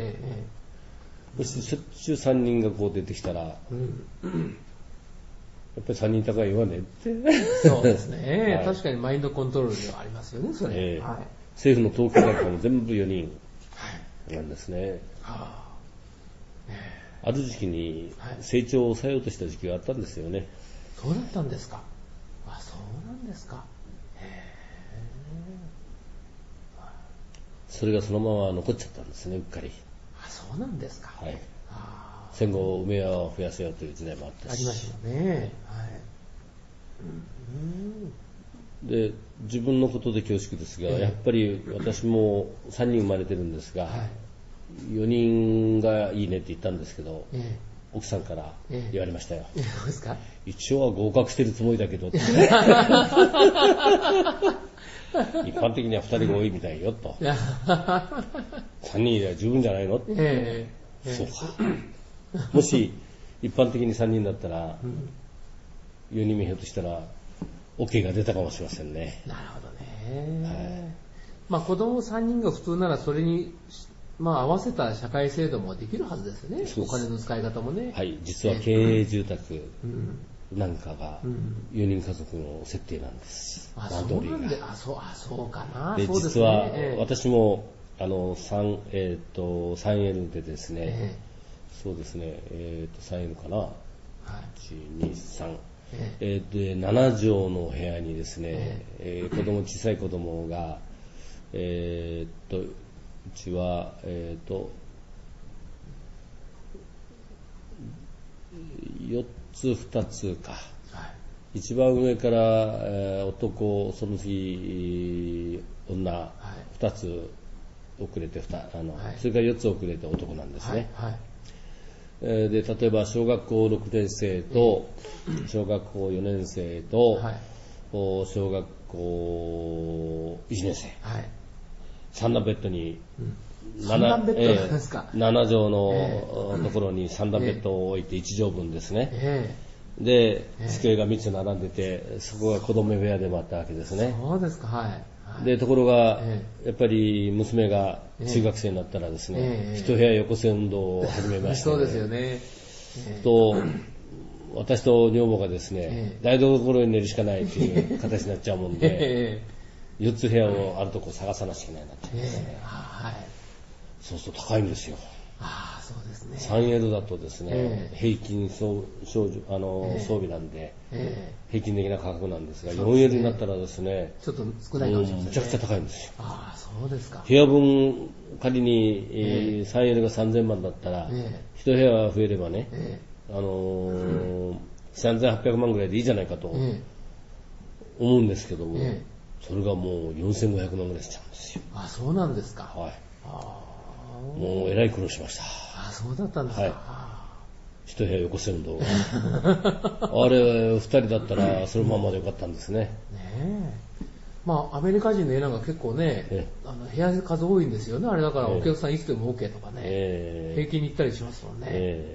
そしてしょっちゅう3人がこう出てきたら、 っぱり3人高い言わねって。 そうですね、はい、確かにマインドコントロールではありますよね、それ。はい、 政府の統計なんかも全部4人なんですね。はい、ある時期に成長を抑えようとした時期があったんですよね。 そうだったんですか。あ、そうなんですか。 それがそのまま残っちゃったんですね、うっかり。 あ、そうなんですか。 はい。戦後梅屋を増やせようという時代もあったし。 ありましたね。はい。 で、自分のことで恐縮ですが、やっぱり私も3人生まれてるんですが、4人がいいねって言ったんですけど、奥さんから言われましたよ。 どうですか？ 一応は合格してるつもりだけどって。一般的には2人が多いみたいよと。3人では十分じゃないの、そうか。もし一般的に3人だったら、4人目ひょっとしたら OK が出たかもしれませんね。 なるほどね。はい、まあ子供3人が普通ならそれにまあ合わせた社会制度もできるはずですよね。お金の使い方もね。 はい、実は経営住宅なんかが4人家族の設定なんです。 そうなんで、そうかな。 で、実は私も3L でですね、そうですね、3L かな、1、2、3、で7畳の部屋にですね、小さい子供がうちは4つ2つか、一番上から、男、その次女2つ遅れてそれから4つ遅れて男なんですね。で、例えば小学校6年生と小学校4年生と小学校1年生、3段ベッドに7畳のところに3段ベッドを置いて1畳分ですね。で、机が3つ並んでて、そこが子供部屋でもあったわけですね。 そうですか。はい。 で、ところが、やっぱり娘が中学生になったらですね、一部屋よこせ運動を始めまして、 そうですよね。 と、私と女房がですね、台所に寝るしかないという形になっちゃうもんで、4つ部屋をあるとこ探さなきゃいけないなっちゃうんですね。そうすると高いんですよ。 そうですね。 3L だとですね、平均装備なんで、平均的な価格なんですが、4L になったらですね、 ちょっと少ないかもしれない。 むちゃくちゃ高いんですよ。 そうですか。 部屋分、仮に 3L が3000万だったら、1部屋増えればね、3800万ぐらいでいいじゃないかと思うんですけども、それがもう4500万ぐらいしちゃうんですよ。 そうなんですか。 はい。もうえらい苦労しました。 そうだったんですか。 一部屋横線道。あれ、2人だったらそのままでよかったんですね。 まあ、アメリカ人の家なんか結構ね、部屋数多いんですよね。あれだからお客さんいつでも OK とかね、平気に行ったりしますもんね。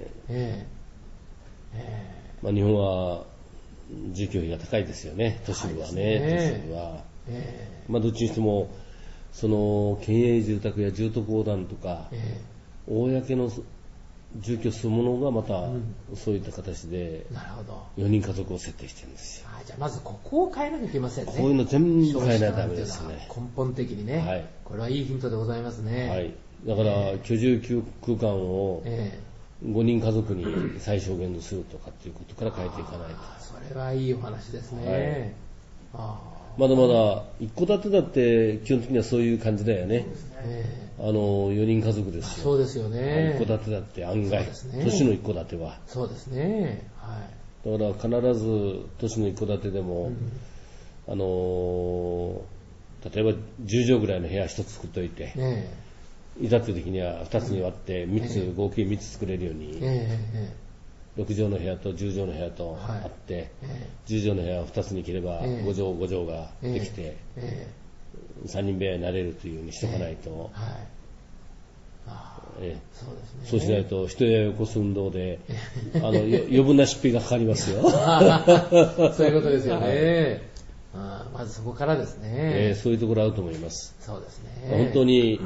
まあ、日本は住居費が高いですよね。都市部はね。都市部は。まあ、どっちにしても、その県営住宅や住宅横断とか、公の住居そのものがまたそういった形で4人家族を設定してるんですよ。 じゃあまずここを変えなきゃいけませんね。 こういうの全部変えないとダメですね。 根本的にね、これはいいヒントでございますね。 だから居住空間を5人家族に最小限にするとかっていうことから変えていかないと。 それはいいお話ですね。 まだまだ一戸建てだって基本的にはそういう感じだよね。4人家族ですよ。 そうですよね。 一戸建てだって案外、都市の一戸建ては。 そうですね。 だから必ず都市の一戸建てでも、例えば10畳ぐらいの部屋1つ作っといて、いざという時には2つに割って合計3つ作れるように、6畳の部屋と10畳の部屋とあって、10畳の部屋を2つに切れば5畳ができて、3人部屋になれるというようにしとかないと、そうしないと一部屋横す運動で余分な出費がかかりますよ。 そういうことですよね。まずそこからですね。 そういうところあると思います。 そうですね。 本当に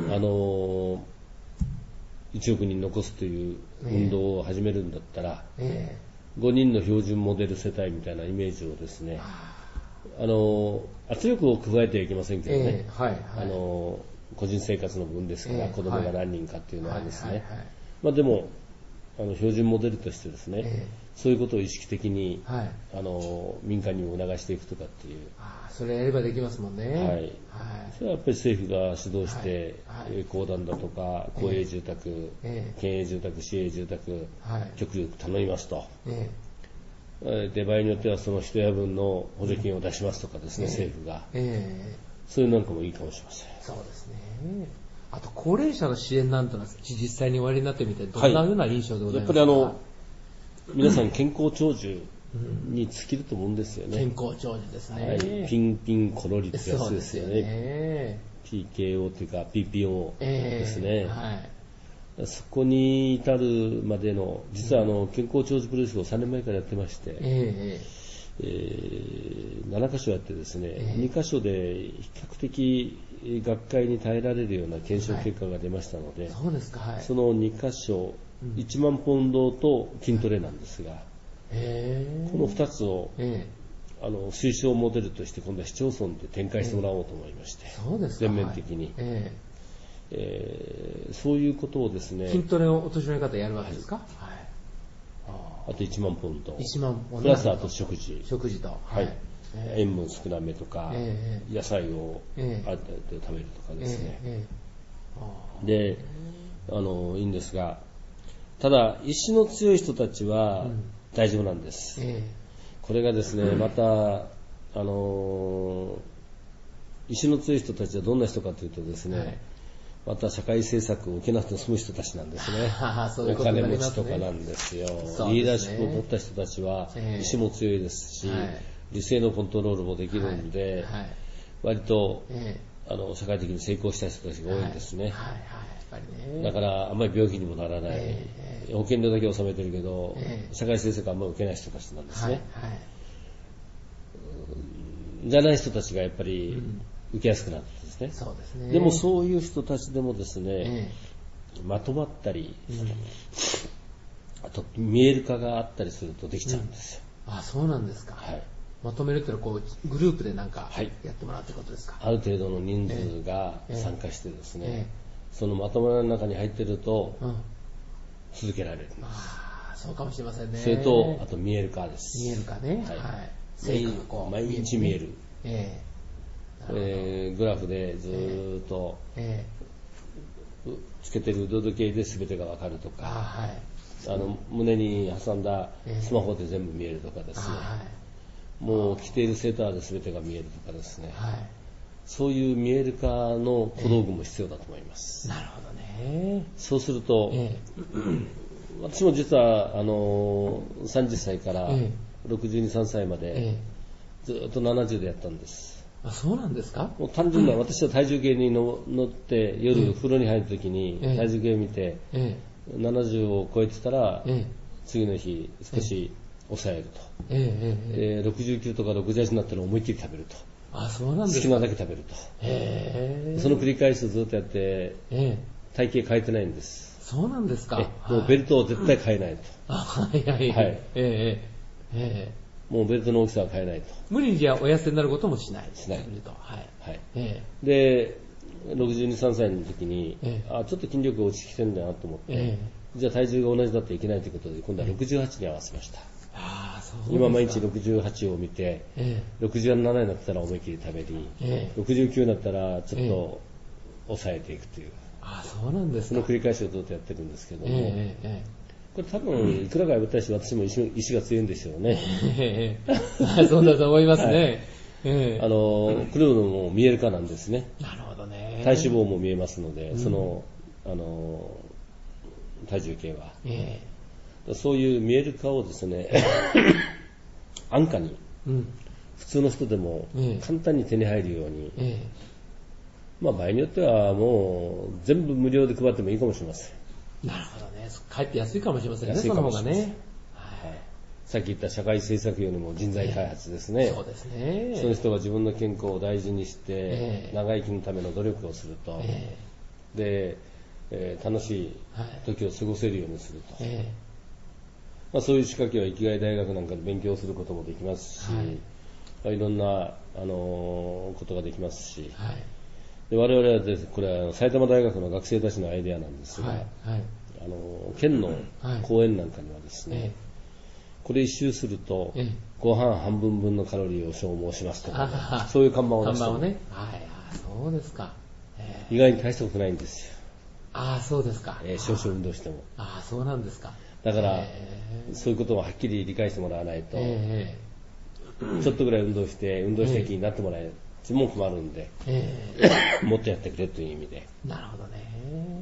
1億人残すという運動を始めるんだったら、 5人の標準モデル世帯みたいなイメージをですね、圧力を加えてはいけませんけどね、個人生活の分ですから、子供が何人かっていうのはですね、でも標準モデルとしてですね、そういうことを意識的に、民間にも促していくとかっていう。 それやればできますもんね。 それはやっぱり政府が主導して、公団だとか、公営住宅、県営住宅、市営住宅、極力頼みますと。で、場合によってはその一夜分の補助金を出しますとかですね、政府が。そういうなんかもいいかもしれません。 そうですね。あと、高齢者の支援なんてのは実際におやりになってみて、どんなような印象でございますか？ やっぱり皆さん健康長寿に尽きると思うんですよね。 健康長寿ですね。 ピンピンコロリってやつですよね。 そうですよね。 PKO というか PPO ですね。そこに至るまでの、実は健康長寿プロジェクトを3年前からやってまして、7カ所やってですね、2カ所で比較的学会に耐えられるような検証結果が出ましたので、その2カ所、1万ポンドと筋トレなんですが、この2つを推奨モデルとして今度は市町村で展開してもらおうと思いまして、全面的に。そういうことをですね、 筋トレをお年寄りの方やるわけですか？ あと1万ポンド。 1万ポンド。 プラスあと食事と。 塩分少なめとか、野菜をある程度食べるとかですね。で、いいんですが、ただ、意志の強い人たちは大丈夫なんです。これがですね、また、意志の強い人たちはどんな人かというとですね、また社会政策を受けなくて済む人たちなんですね。お金持ちとかなんですよ。リーダーシップを持った人たちは意志も強いですし、理性のコントロールもできるんで、割と社会的に成功した人たちが多いんですね。だからあんまり病気にもならない、保険料だけ納めてるけど、社会政策あんまり受けない人たちなんですね。じゃない人たちがやっぱり受けやすくなるんですね。でもそういう人たちでもですね、まとまったり、あと見える化があったりするとできちゃうんですよ。 そうなんですか。まとめるってのはグループでなんかやってもらうってことですか？ ある程度の人数が参加してですね、そのまとめの中に入ってると続けられるんです。 そうかもしれませんね。 それとあと見える化です。 見える化ね。 毎日見える。グラフでずーっとつけてる腕時計で全てが分かるとか、胸に挟んだスマホで全部見えるとかですね、もう着ているセーターで全てが見えるとかですね、そういう見える化の小道具も必要だと思います。 なるほどね。 そうすると、私も実は30歳から62、3歳までずっと70でやったんです。 そうなんですか？ もう単純な、私は体重計に乗って夜風呂に入るときに体重計を見て、70を超えてたら次の日少し抑えると、69とか68になったら思いっきり食べると、 そうなんですか？ 好きなだけ食べると、その繰り返しをずっとやって体型変えてないんです。 そうなんですか？ もうベルトを絶対変えないと。もうベルトの大きさは変えないと。 無理にじゃあお痩せになることもしない。 で、62、3歳の時に、ちょっと筋力が落ちてきてるんだなと思って、じゃあ体重が同じだといけないということで、今度は68に合わせました。今毎日68を見て、67になったら思いっきり食べり、69になったらちょっと抑えていくという。 そうなんですか。 その繰り返しをずっとやってるんですけども、これ多分いくらかやったし私も意志が強いんでしょうね。 そうだと思いますね。 クルーのも見える化なんですね。 なるほどね。 体脂肪も見えますので、その体重計は、そういう見える化をですね安価に、普通の人でも簡単に手に入るように、場合によってはもう全部無料で配ってもいいかもしれません。 なるほどね。かえって安いかもしれませんね。その方がね。 さっき言った社会政策よりも人材開発ですね。 そうですね。 その人が自分の健康を大事にして、長生きのための努力をすると、で、楽しい時を過ごせるようにすると。 そういう仕掛けは生きがい大学なんかで勉強することもできますし、いろんな、ことができますし、で我々はです、これは埼玉大学の学生たちのアイデアなんですが、県の公園なんかにはですね、これ一周すると、ご飯半分分のカロリーを消耗しますとか、ね、そういう看板を出してる。 ね。そうですか。 意外に大したことないんですよ。 そうですか。 少々運動しても。 そうなんですか。 だから、そういうことをはっきり理解してもらわないと、ちょっとぐらい運動して気になってもらえる。文句もあるんで、もっとやってくれという意味で。 なるほどね。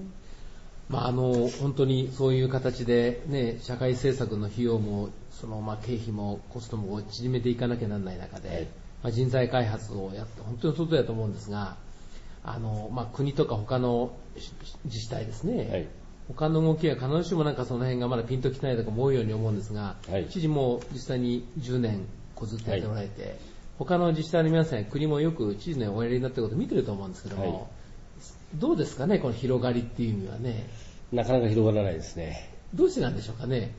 本当にそういう形で、ね、社会政策の費用も、経費もコストも縮めていかなきゃならない中で、人材開発をやって、本当に外だと思うんですが、国とか他の自治体ですね、他の動きは必ずしもその辺がまだピンときてないとかも多いように思うんですが、知事も実際に10年ずっとやっておられて、他の自治体の皆さんや国もよく知事のおやりになっていることを見てると思うんですけども、どうですかね、この広がりっていう意味はね。 なかなか広がらないですね。 どうしてなんでしょうかね。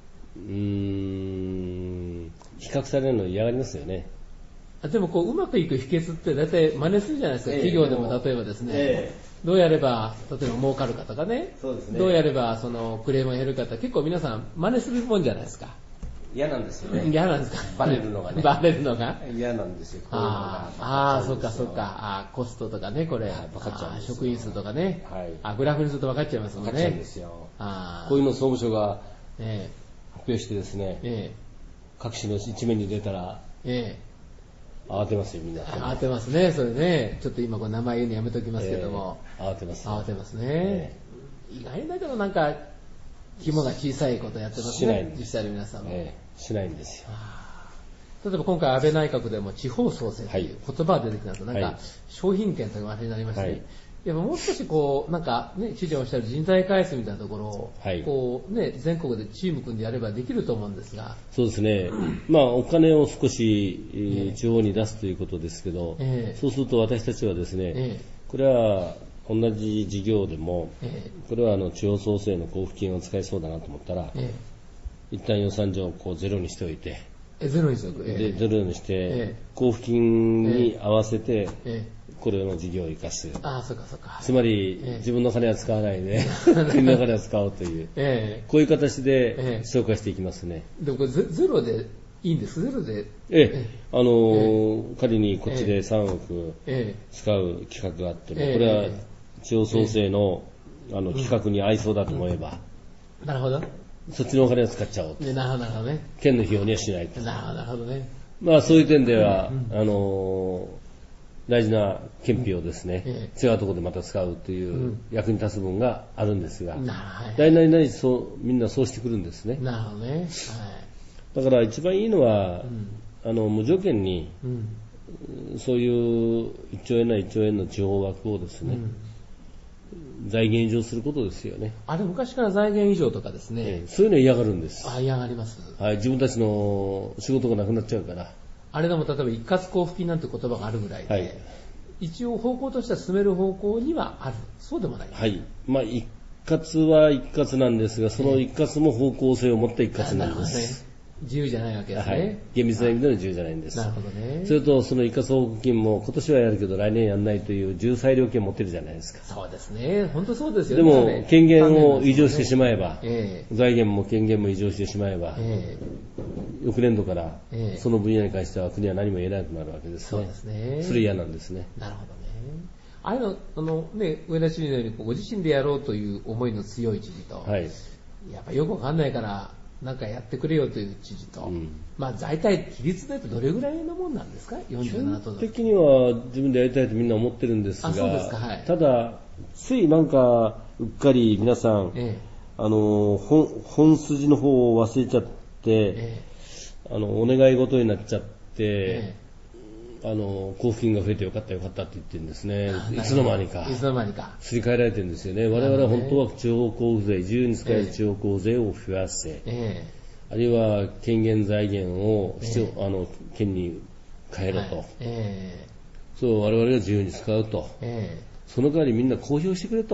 比較されるの嫌がりますよね。 でもうまくいく秘訣って大体真似するじゃないですか、企業でも例えばですね、どうやれば例えば儲かるかとかね、どうやればクレームを減るかって結構皆さん真似するもんじゃないですか。 嫌なんですよね。 嫌なんですか。 バレるのがね。 バレるのが嫌なんですよ。 そうか。コストとかね、これ。職員数とかね。グラフにすると分かっちゃいますもんね。 分かっちゃうんですよ。こういうの総務省が発表してですね、各紙の一面に出たら、慌てますよ、みんな。 慌てますね、それね。ちょっと今名前言うのやめときますけども。 慌てます。 慌てますね。意外だけど規模が小さいことやってますね、実際の皆さんも。 しないんですよ。 例えば今回安倍内閣でも地方創生という言葉が出てきたと、商品券という話になりましてね。やっぱもう少し知事がおっしゃる人材開発みたいなところを、全国でチーム組んでやればできると思うんですが。 そうですね。お金を少し、地方に出すということですけど、そうすると私たちはですね、これは同じ事業でも、これは地方創生の交付金を使いそうだなと思ったら、一旦予算上ゼロにしておいて、 ゼロにしておく。 ゼロにして、交付金に合わせて、これの事業を生かす。 そうか。 つまり、自分の金は使わないで、国の金は使おうという、こういう形で紹介していきますね。 でもこれゼロでいいんですか？ゼロで。 仮にこっちで3億使う企画があっても、これは地方創生の企画に合いそうだと思えば、 なるほど。 そっちのお金を使っちゃおうと。 なるほどね。 県の費用にはしないと。 なるほどね。 そういう点では、大事な県費をですね、違うところでまた使うという役に立つ分があるんですが、大なりなりみんなそうしてくるんですね。 なるほどね。 だから一番いいのは、無条件に、そういう1兆円な1兆円の地方枠をですね、財源移譲することですよね。 昔から財源移譲とかですね。 そういうの嫌がるんです。 嫌がります。 自分たちの仕事がなくなっちゃうから。 でも例えば一括交付金なんて言葉があるぐらいで、一応方向としては進める方向にはある。そうでもない。 一括は一括なんですが、その一括も方向性を持った一括なんです。 自由じゃないわけですね。 厳密な意味での自由じゃないんです。 なるほどね。 それと、その一括報告金も今年はやるけど来年やんないという重裁量権持ってるじゃないですか。 そうですね。本当そうですよね。 でも、権限を移譲してしまえば、財源も権限も移譲してしまえば、翌年度から、その分野に関しては国は何も言えなくなるわけですね。そうですね。それ嫌なんですね。 なるほどね。上田知事のようにご自身でやろうという思いの強い知事と、やっぱよくわかんないから、やってくれよという知事と、大体比率で言うとどれぐらいのもんなんですか？ 47 都道府県。 基本的には自分でやりたいとみんな思ってるんですが、ただ、ついうっかり皆さん、本筋の方を忘れちゃって、お願い事になっちゃって、交付金が増えてよかったって言ってるんですね。いつの間にか。すり替えられてるんですよね。我々は本当は地方交付税、自由に使える地方交付税を増やせ、あるいは権限財源を、県に変えろと。そう、我々が自由に使うと。その代わりみんな公表してくれと。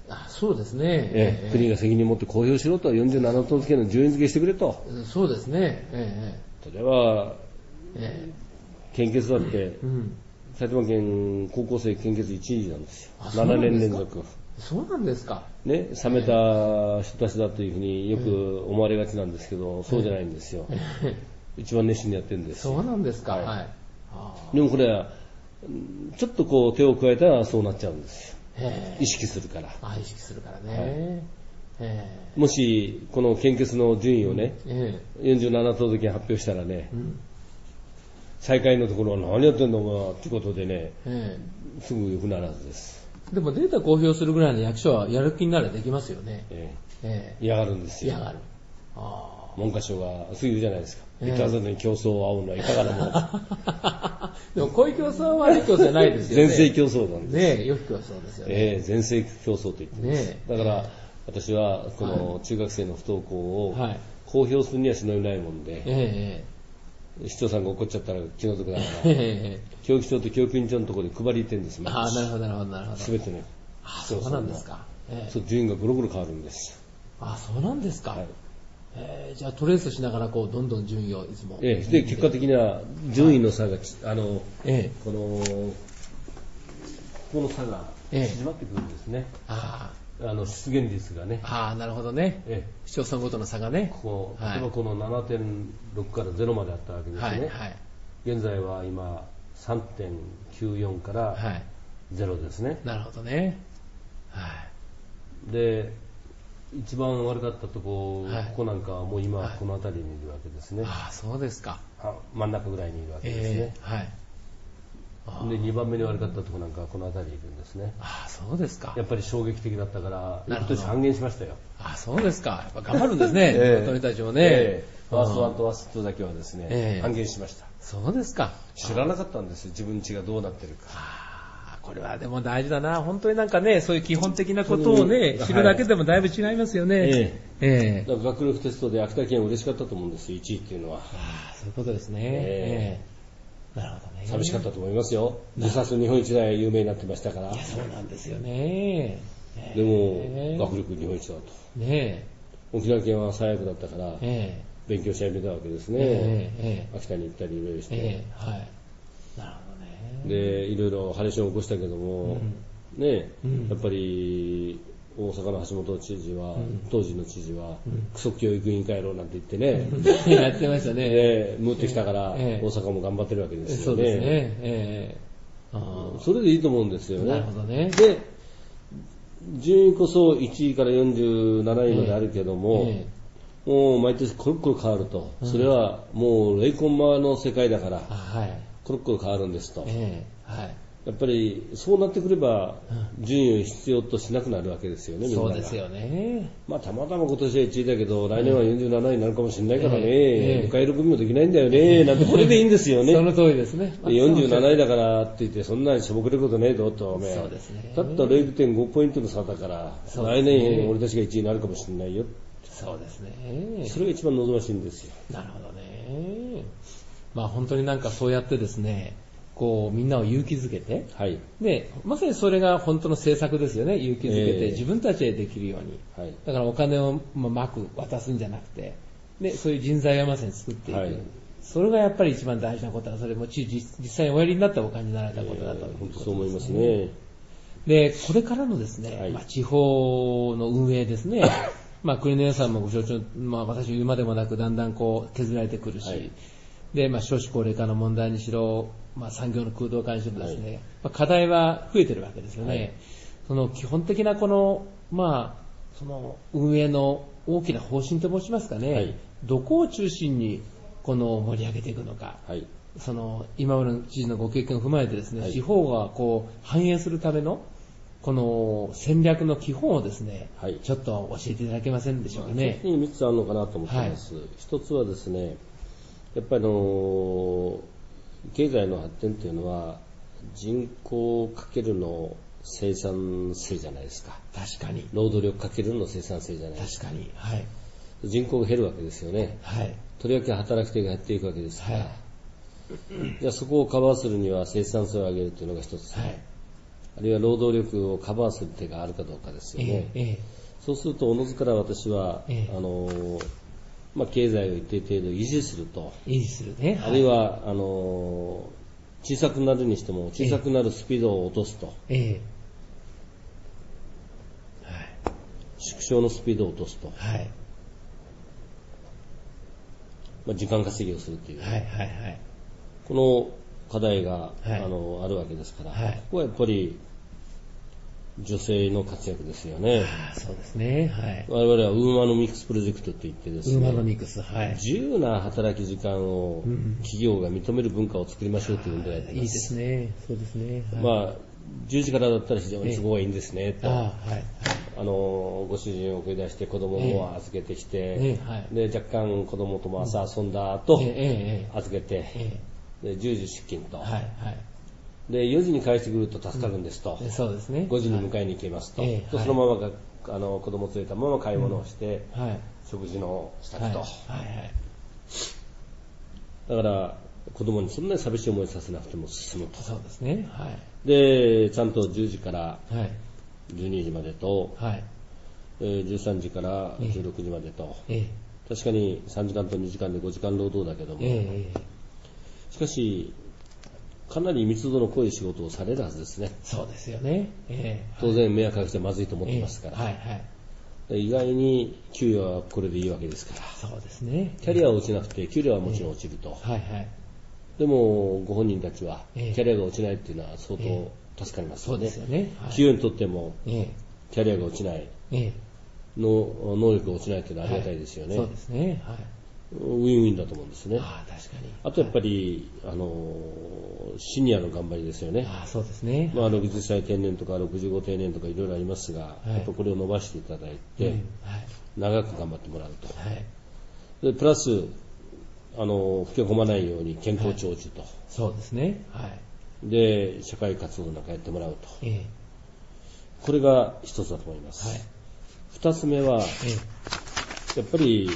そうですね。 国が責任を持って公表しろと、47都道府県の順位付けしてくれと。 そうですね。 例えば、献血だって、埼玉県高校生献血1位なんですよ。7年連続。 そうなんですか。 ね、冷めた人たちだというふうによく思われがちなんですけど、そうじゃないんですよ。一番熱心にやってるんですよ。 そうなんですか。はい。 でもこれは、ちょっとこう手を加えたらそうなっちゃうんですよ。意識するから。 意識するからね。 もし、この献血の順位をね、47都道府県発表したらね、最下位のところは何やってんのお前ってことでね、すぐ良くならずです。 でもデータ公表するぐらいの役所はやる気になればできますよね。 嫌がるんですよ。 嫌がる。 文科省がすぐ言うじゃないですか。行かずに競争を煽るのはいかがなもの。 でもこういう競争は悪い競争じゃないですよね。 全盛競争なんです。 良き競争ですよね。 全盛競争と言ってます。だから私はこの中学生の不登校を公表するにはしのいないもんで、市長さんが怒っちゃったら気の毒だから、教育長と教育委員長のところに配り行ってるんです。 なるほど、なるほど、なるほど。 すべてね。 そうなんですか。 順位がぐるぐる変わるんです。 そうなんですか。じゃあトレースしながらこうどんどん順位をいつも。 で結果的には順位の差が、この差が縮まってくるんですね。出現率がね。 なるほどね。市町村ごとの差がね。 例えばこの 7.6 から0まであったわけですね。現在は今 3.94 から0ですね。 なるほどね。 で、一番悪かったとこなんかはもう今この辺りにいるわけですね。 そうですか。 真ん中ぐらいにいるわけですね。で、2番目に悪かったとこなんかはこの辺りにいるんですね。 そうですか。 やっぱり衝撃的だったから、翌年半減しましたよ。 そうですか。やっぱ頑張るんですね。大人たちもね。 ワースト1とワースト2だけはですね、半減しました。 そうですか。 知らなかったんですよ、自分家がどうなってるか。 これはでも大事だな。本当になんかね、そういう基本的なことをね、知るだけでもだいぶ違いますよね。 だから学力テストで秋田県嬉しかったと思うんですよ、1位っていうのは。 そういうことですね。なるほどね。 寂しかったと思いますよ。自殺日本一大有名になってましたから。 そうなんですよね。 でも、学力日本一だと。沖縄県は最悪だったから、勉強し始めたわけですね。秋田に行ったりいろいろして。 なるほどね。 で、いろいろハレーションを起こしたけども、やっぱり大阪の橋本知事は、当時の知事は、クソ教育委員会やろうなんて言ってね、 やってましたね。 ムーってきたから、大阪も頑張ってるわけですよね。 そうですね。 それでいいと思うんですよね。 なるほどね。 で、順位こそ1位から47位まであるけども、もう毎年コロコロ変わると。それはもう0コンマの世界だから、コロコロ変わるんですと。やっぱりそうなってくれば、順位を必要としなくなるわけですよね、みんなが。 そうですよね。 たまたま今年は1位だけど、来年は47位になるかもしれないからね、迎える組もできないんだよね、なんてこれでいいんですよね。 その通りですね。 47位だからって言って、そんなにしょぼくれることねえぞと、 そうですね。 たった 0.5 ポイントの差だから、来年俺たちが1位になるかもしれないよ。 そうですね。 それが一番望ましいんですよ。 なるほどね。本当になんかそうやってですね、こうみんなを勇気づけて、でまさにそれが本当の政策ですよね。勇気づけて自分たちでできるように、だからお金を渡すんじゃなくて、でそういう人材をまさに作っていく、それがやっぱり一番大事なことだ。それも実際におやりになってお感じになられたことだということですね。 そう思いますね。 でこれからのですね、地方の運営ですね。国の予算もご承知の、私言うまでもなくだんだんこう削られてくるし、で少子高齢化の問題にしろ、産業の空洞化にしろですね、課題は増えてるわけですよね。その基本的なこのその運営の大きな方針と申しますかね、どこを中心にこの盛り上げていくのか、その今までの知事のご経験を踏まえてですね、地方がこう反映するためのこの戦略の基本をですね、ちょっと教えていただけませんでしょうかね。 3つあるのかなと思ってます。一つはですね、やっぱり経済の発展というのは人口かけるの生産性じゃないですか。 確かに。 労働力かけるの生産性じゃないですか。 確かに。 人口が減るわけですよね。とりわけ働き手が減っていくわけですから。じゃあそこをカバーするには生産性を上げるというのが一つ。 あるいは労働力をカバーする手があるかどうかですよね。そうするとおのずから私は、経済を一定程度維持すると、あるいは小さくなるにしても小さくなるスピードを落とすと、縮小のスピードを落とすと、時間稼ぎをするという、この課題が、あるわけですから、ここはやっぱり女性の活躍ですよね。そうですね。 我々はウーマノミクスプロジェクトといってですね、 ウーマノミクス、 自由な働き時間を企業が認める文化を作りましょうというのでやっています。 いいですね。そうですね。 10時からだったら非常に都合がいいんですねと、ご主人を送り出して子供も預けてきて、で若干子供とも朝遊んだ後、預けて、で10時出勤と、で4時に帰ってくると助かるんですと、 そうですね、 5時に迎えに行けますと、そのまま子供を連れたまま買い物をして、食事の支度と、だから子供にそんなに寂しい思いさせなくても進むと。 そうですね。 でちゃんと10時から12時までと、13時から16時までと、確かに3時間と2時間で5時間労働だけども、しかしかなり密度の濃い仕事をされるはずですね。 そうですよね。 当然迷惑かけてまずいと思ってますから、意外に給与はこれでいいわけですから。 そうですね。 キャリアは落ちなくて給料はもちろん落ちると、でもご本人たちはキャリアが落ちないっていうのは相当助かりますよね。 そうですよね。 企業にとってもキャリアが落ちない、能力が落ちないというのはありがたいですよね。 そうですね。 ウィンウィンだと思うんですね。 確かに。 あとやっぱり、シニアの頑張りですよね。 そうですね。 60歳定年とか65定年とかいろいろありますが、やっぱこれを伸ばしていただいて、長く頑張ってもらうと。でプラス老け込まないように健康長寿と、 そうですね。 で社会活動の中やってもらうと、これが一つだと思います。二つ目は、やっぱり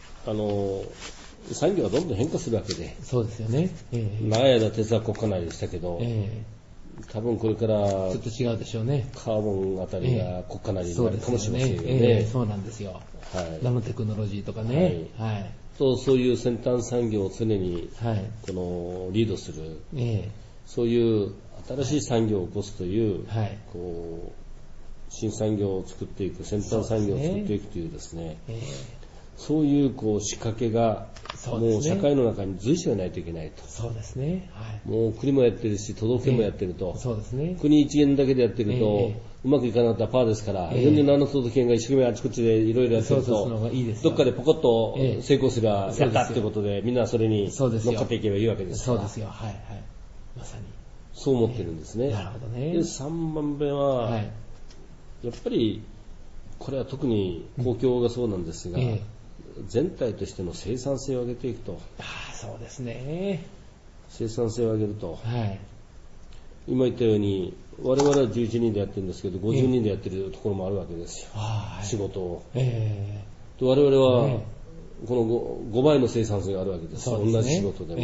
産業はどんどん変化するわけで、 そうですよね。 長い間鉄は国家内でしたけど、多分これからちょっと違うでしょうね。 カーボンあたりが国家内になるかもしれませんよね。 そうなんですよ。ナノテクノロジーとかね。 そういう先端産業を常にリードする、そういう新しい産業を起こすという、新産業を作っていく、先端産業を作っていくというですね、そういう仕掛けがもう社会の中に随所ないといけないと。 そうですね。 もう国もやってるし都道府県もやってると、 そうですね。 国一元だけでやってると、うまくいかなかったらパーですから、47の都道府県が一生懸命あちこちでいろいろやってると、どっかでポコッと成功すればやったってことで、みんなそれに乗っかっていけばいいわけですから。 そうですよ。まさにそう思ってるんですね。 なるほどね。 で3番目は、やっぱりこれは特に公共がそうなんですが、全体としての生産性を上げていくと。 そうですね。 生産性を上げると、今言ったように我々は11人でやってるんですけど、50人でやってるところもあるわけですよ、仕事を。我々はこの 5倍の生産性があるわけです。同じ仕事でも、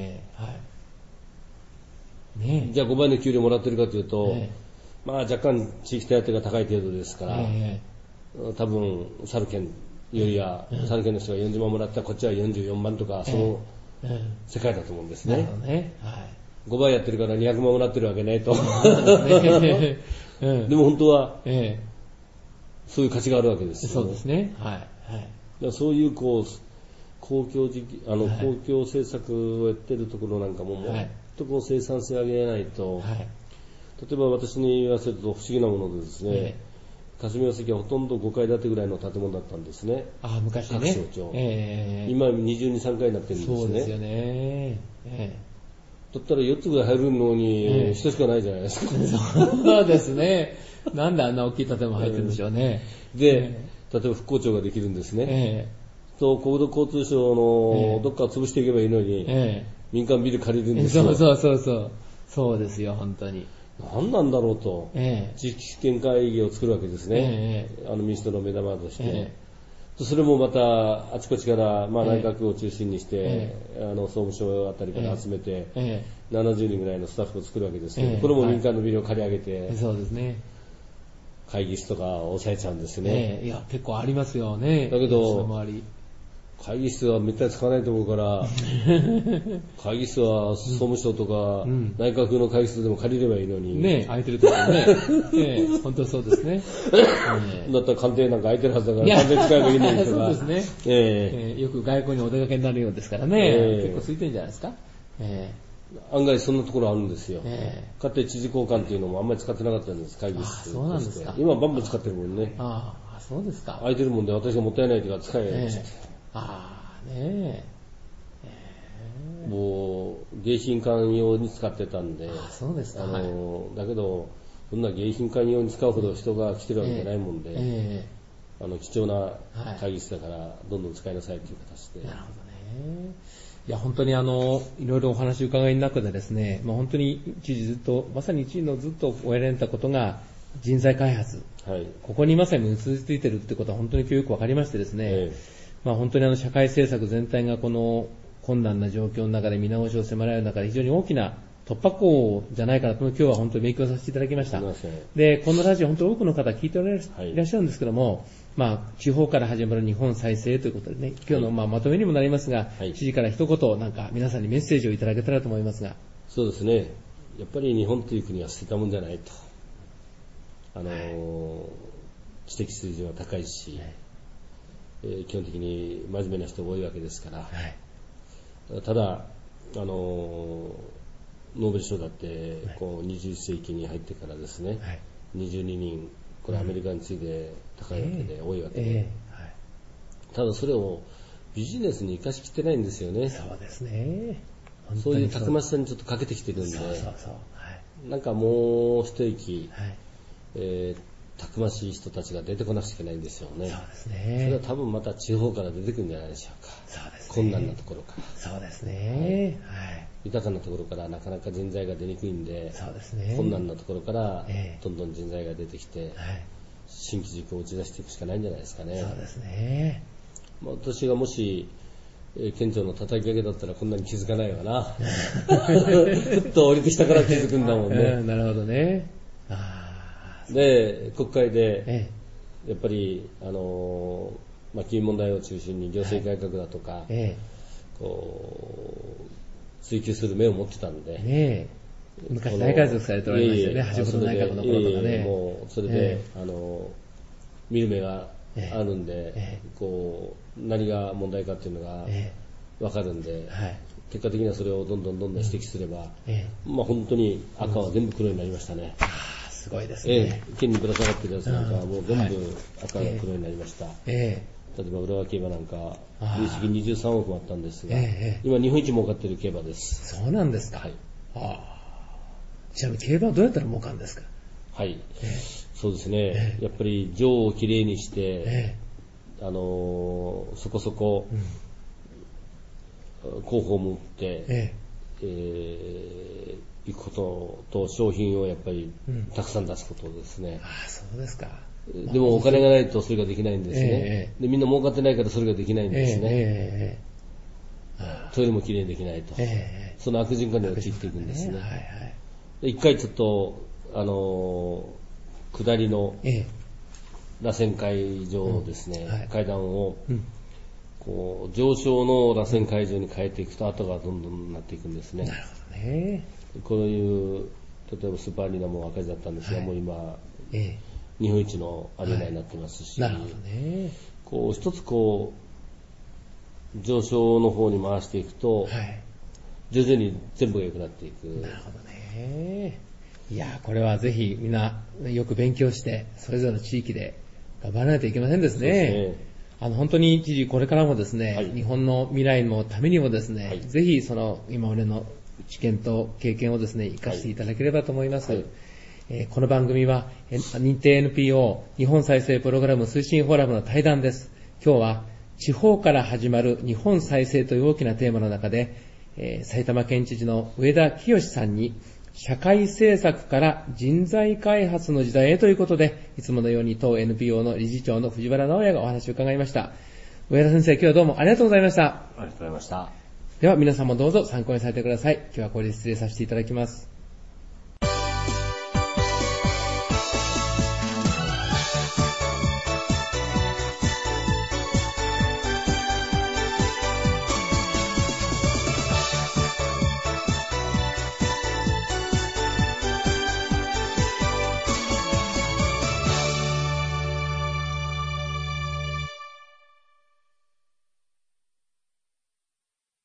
じゃあ5倍の給料もらってるかというと、若干地域手当が高い程度ですから、多分サル県よりは、サル県の人が40万もらったらこっちは44万とか、その世界だと思うんですね。5倍やってるから200万もらってるわけないと。でも本当はそういう価値があるわけですよ。 そうですね。 そういう公共政策をやってるところなんかももっと生産性を上げないと、例えば私に言わせると不思議なものでですね、霞が関はほとんど5階建てぐらいの建物だったんですね。 昔ね。 各省庁。今22、3階になってるんですね。 そうですよね。 だったら4つぐらい入るのに1つしかないじゃないですか。 そうですね。なんであんな大きい建物入ってるんでしょうね。 で、例えば復興庁ができるんですね。国土交通省のどっかを潰していけばいいのに、民間ビル借りるんですよ。 そうですよ、本当に。 何なんだろうと、地域主権会議を作るわけですね、民主党の目玉として、 それもまたあちこちから、内閣を中心にして、総務省あたりから集めて、70人ぐらいのスタッフを作るわけですけど、これも民間のビルを借り上げて、 そうですね。 会議室とか抑えちゃうんですね。 いや、結構ありますよね。 だけど、会議室はめったに使わないと思うから、会議室は総務省とか、内閣の会議室でも借りればいいのに。 ね、空いてるとこね。本当そうですね。 だったら官邸なんか空いてるはずだから、官邸使えばいいのにとか。 そうですね。よく外交にお出かけになるようですからね。結構空いてるんじゃないですか。 案外そんなところあるんですよ。かつて知事交換っていうのもあんまり使ってなかったんです、会議室として。 そうなんですか。 今バンバン使ってるもんね。 そうですか。 空いてるもんで私がもったいないというか使えないし。もう迎賓館用に使ってたんで。 そうですか。 だけど、そんな迎賓館用に使うほど人が来てるわけじゃないもんで、貴重な会議室だからどんどん使いなさいという形で。 なるほどね。いや、本当にいろいろお話を伺いの中でですね、本当に知事ずっと、まさに知事のずっとおやられたことが人材開発。ここにまさに結びついているってことは本当に今日よくわかりましてですね、本当に社会政策全体がこの困難な状況の中で見直しを迫られる中で非常に大きな突破口じゃないかなと今日は本当に勉強させていただきました。で、このラジオ本当に多くの方聞いていらっしゃるんですけども、地方から始まる日本再生ということでね、今日のまとめにもなりますが、知事から一言なんか皆さんにメッセージをいただけたらと思いますが。 そうですね。やっぱり日本という国は捨てたもんじゃないと。知的水準は高いし、基本的に真面目な人が多いわけですから、ただノーベル賞だって、21世紀に入ってからですね、22人、これアメリカに次いで高いわけで、多いわけで、ただそれをビジネスに生かしきってないんですよね。 そうですね。 そういうたくましさにちょっと欠けてきてるんで、なんかもう一息、たくましい人たちが出てこなくちゃいけないんですよね。 そうですね。 それは多分また地方から出てくるんじゃないでしょうか。 そうですね。 困難なところから。 そうですね。 豊かなところからなかなか人材が出にくいんで、 そうですね。 困難なところからどんどん人材が出てきて、新規軸を打ち出していくしかないんじゃないですかね。 そうですね。 私がもし県庁の叩き上げだったらこんなに気づかないわな。ふっと降りてきたから気づくんだもんね。 なるほどね。 で、国会で、やっぱり、議員問題を中心に行政改革だとか、追求する目を持ってたんで、 昔大改造されておりましたよね、橋本内閣の頃とかね。 もうそれで、見る目があるんで、何が問題かっていうのが分かるんで、結果的にはそれをどんどん指摘すれば、本当に赤は全部黒になりましたね。 すごいですね。 県にぶら下がってるやつなんかはもう全部赤が黒になりました。例えば浦和競馬なんか、累積23億もあったんですが、今日本一儲かってる競馬です。 そうなんですか。ちなみに競馬はどうやったら儲かるんですか。 そうですね。やっぱり場をきれいにして、そこそこ、広報も打って、行くことと商品をやっぱりたくさん出すことですね。 そうですか。 でもお金がないとそれができないんですね。でみんな儲かってないからそれができないんですね。トイレもきれいにできないと。その悪循環に陥っていくんですね。一回ちょっと下りの螺旋階上ですね、階段を上昇の螺旋階上に変えていくと跡がどんどんなっていくんですね。 なるほどね。 こういう例えばスーパーアリーナも赤字だったんですが、もう今日本一のアリーナになってますし、 なるほどね。 一つ上昇の方に回していくと、徐々に全部が良くなっていく。 なるほどね。いや、これはぜひみんなよく勉強してそれぞれの地域で頑張らないといけませんですね。本当に知事これからもですね、日本の未来のためにもですね、ぜひ今までの知見と経験をですね生かしていただければと思います。この番組は認定 NPO 日本再生プログラム推進フォーラムの対談です。今日は地方から始まる日本再生という大きなテーマの中で、埼玉県知事の上田清さんに社会政策から人材開発の時代へということで、いつものように当 NPO の理事長の藤原直也がお話を伺いました。上田先生、今日はどうもありがとうございました。 ありがとうございました。 では皆さんもどうぞ参考にされてください。今日はこれで失礼させていただきます。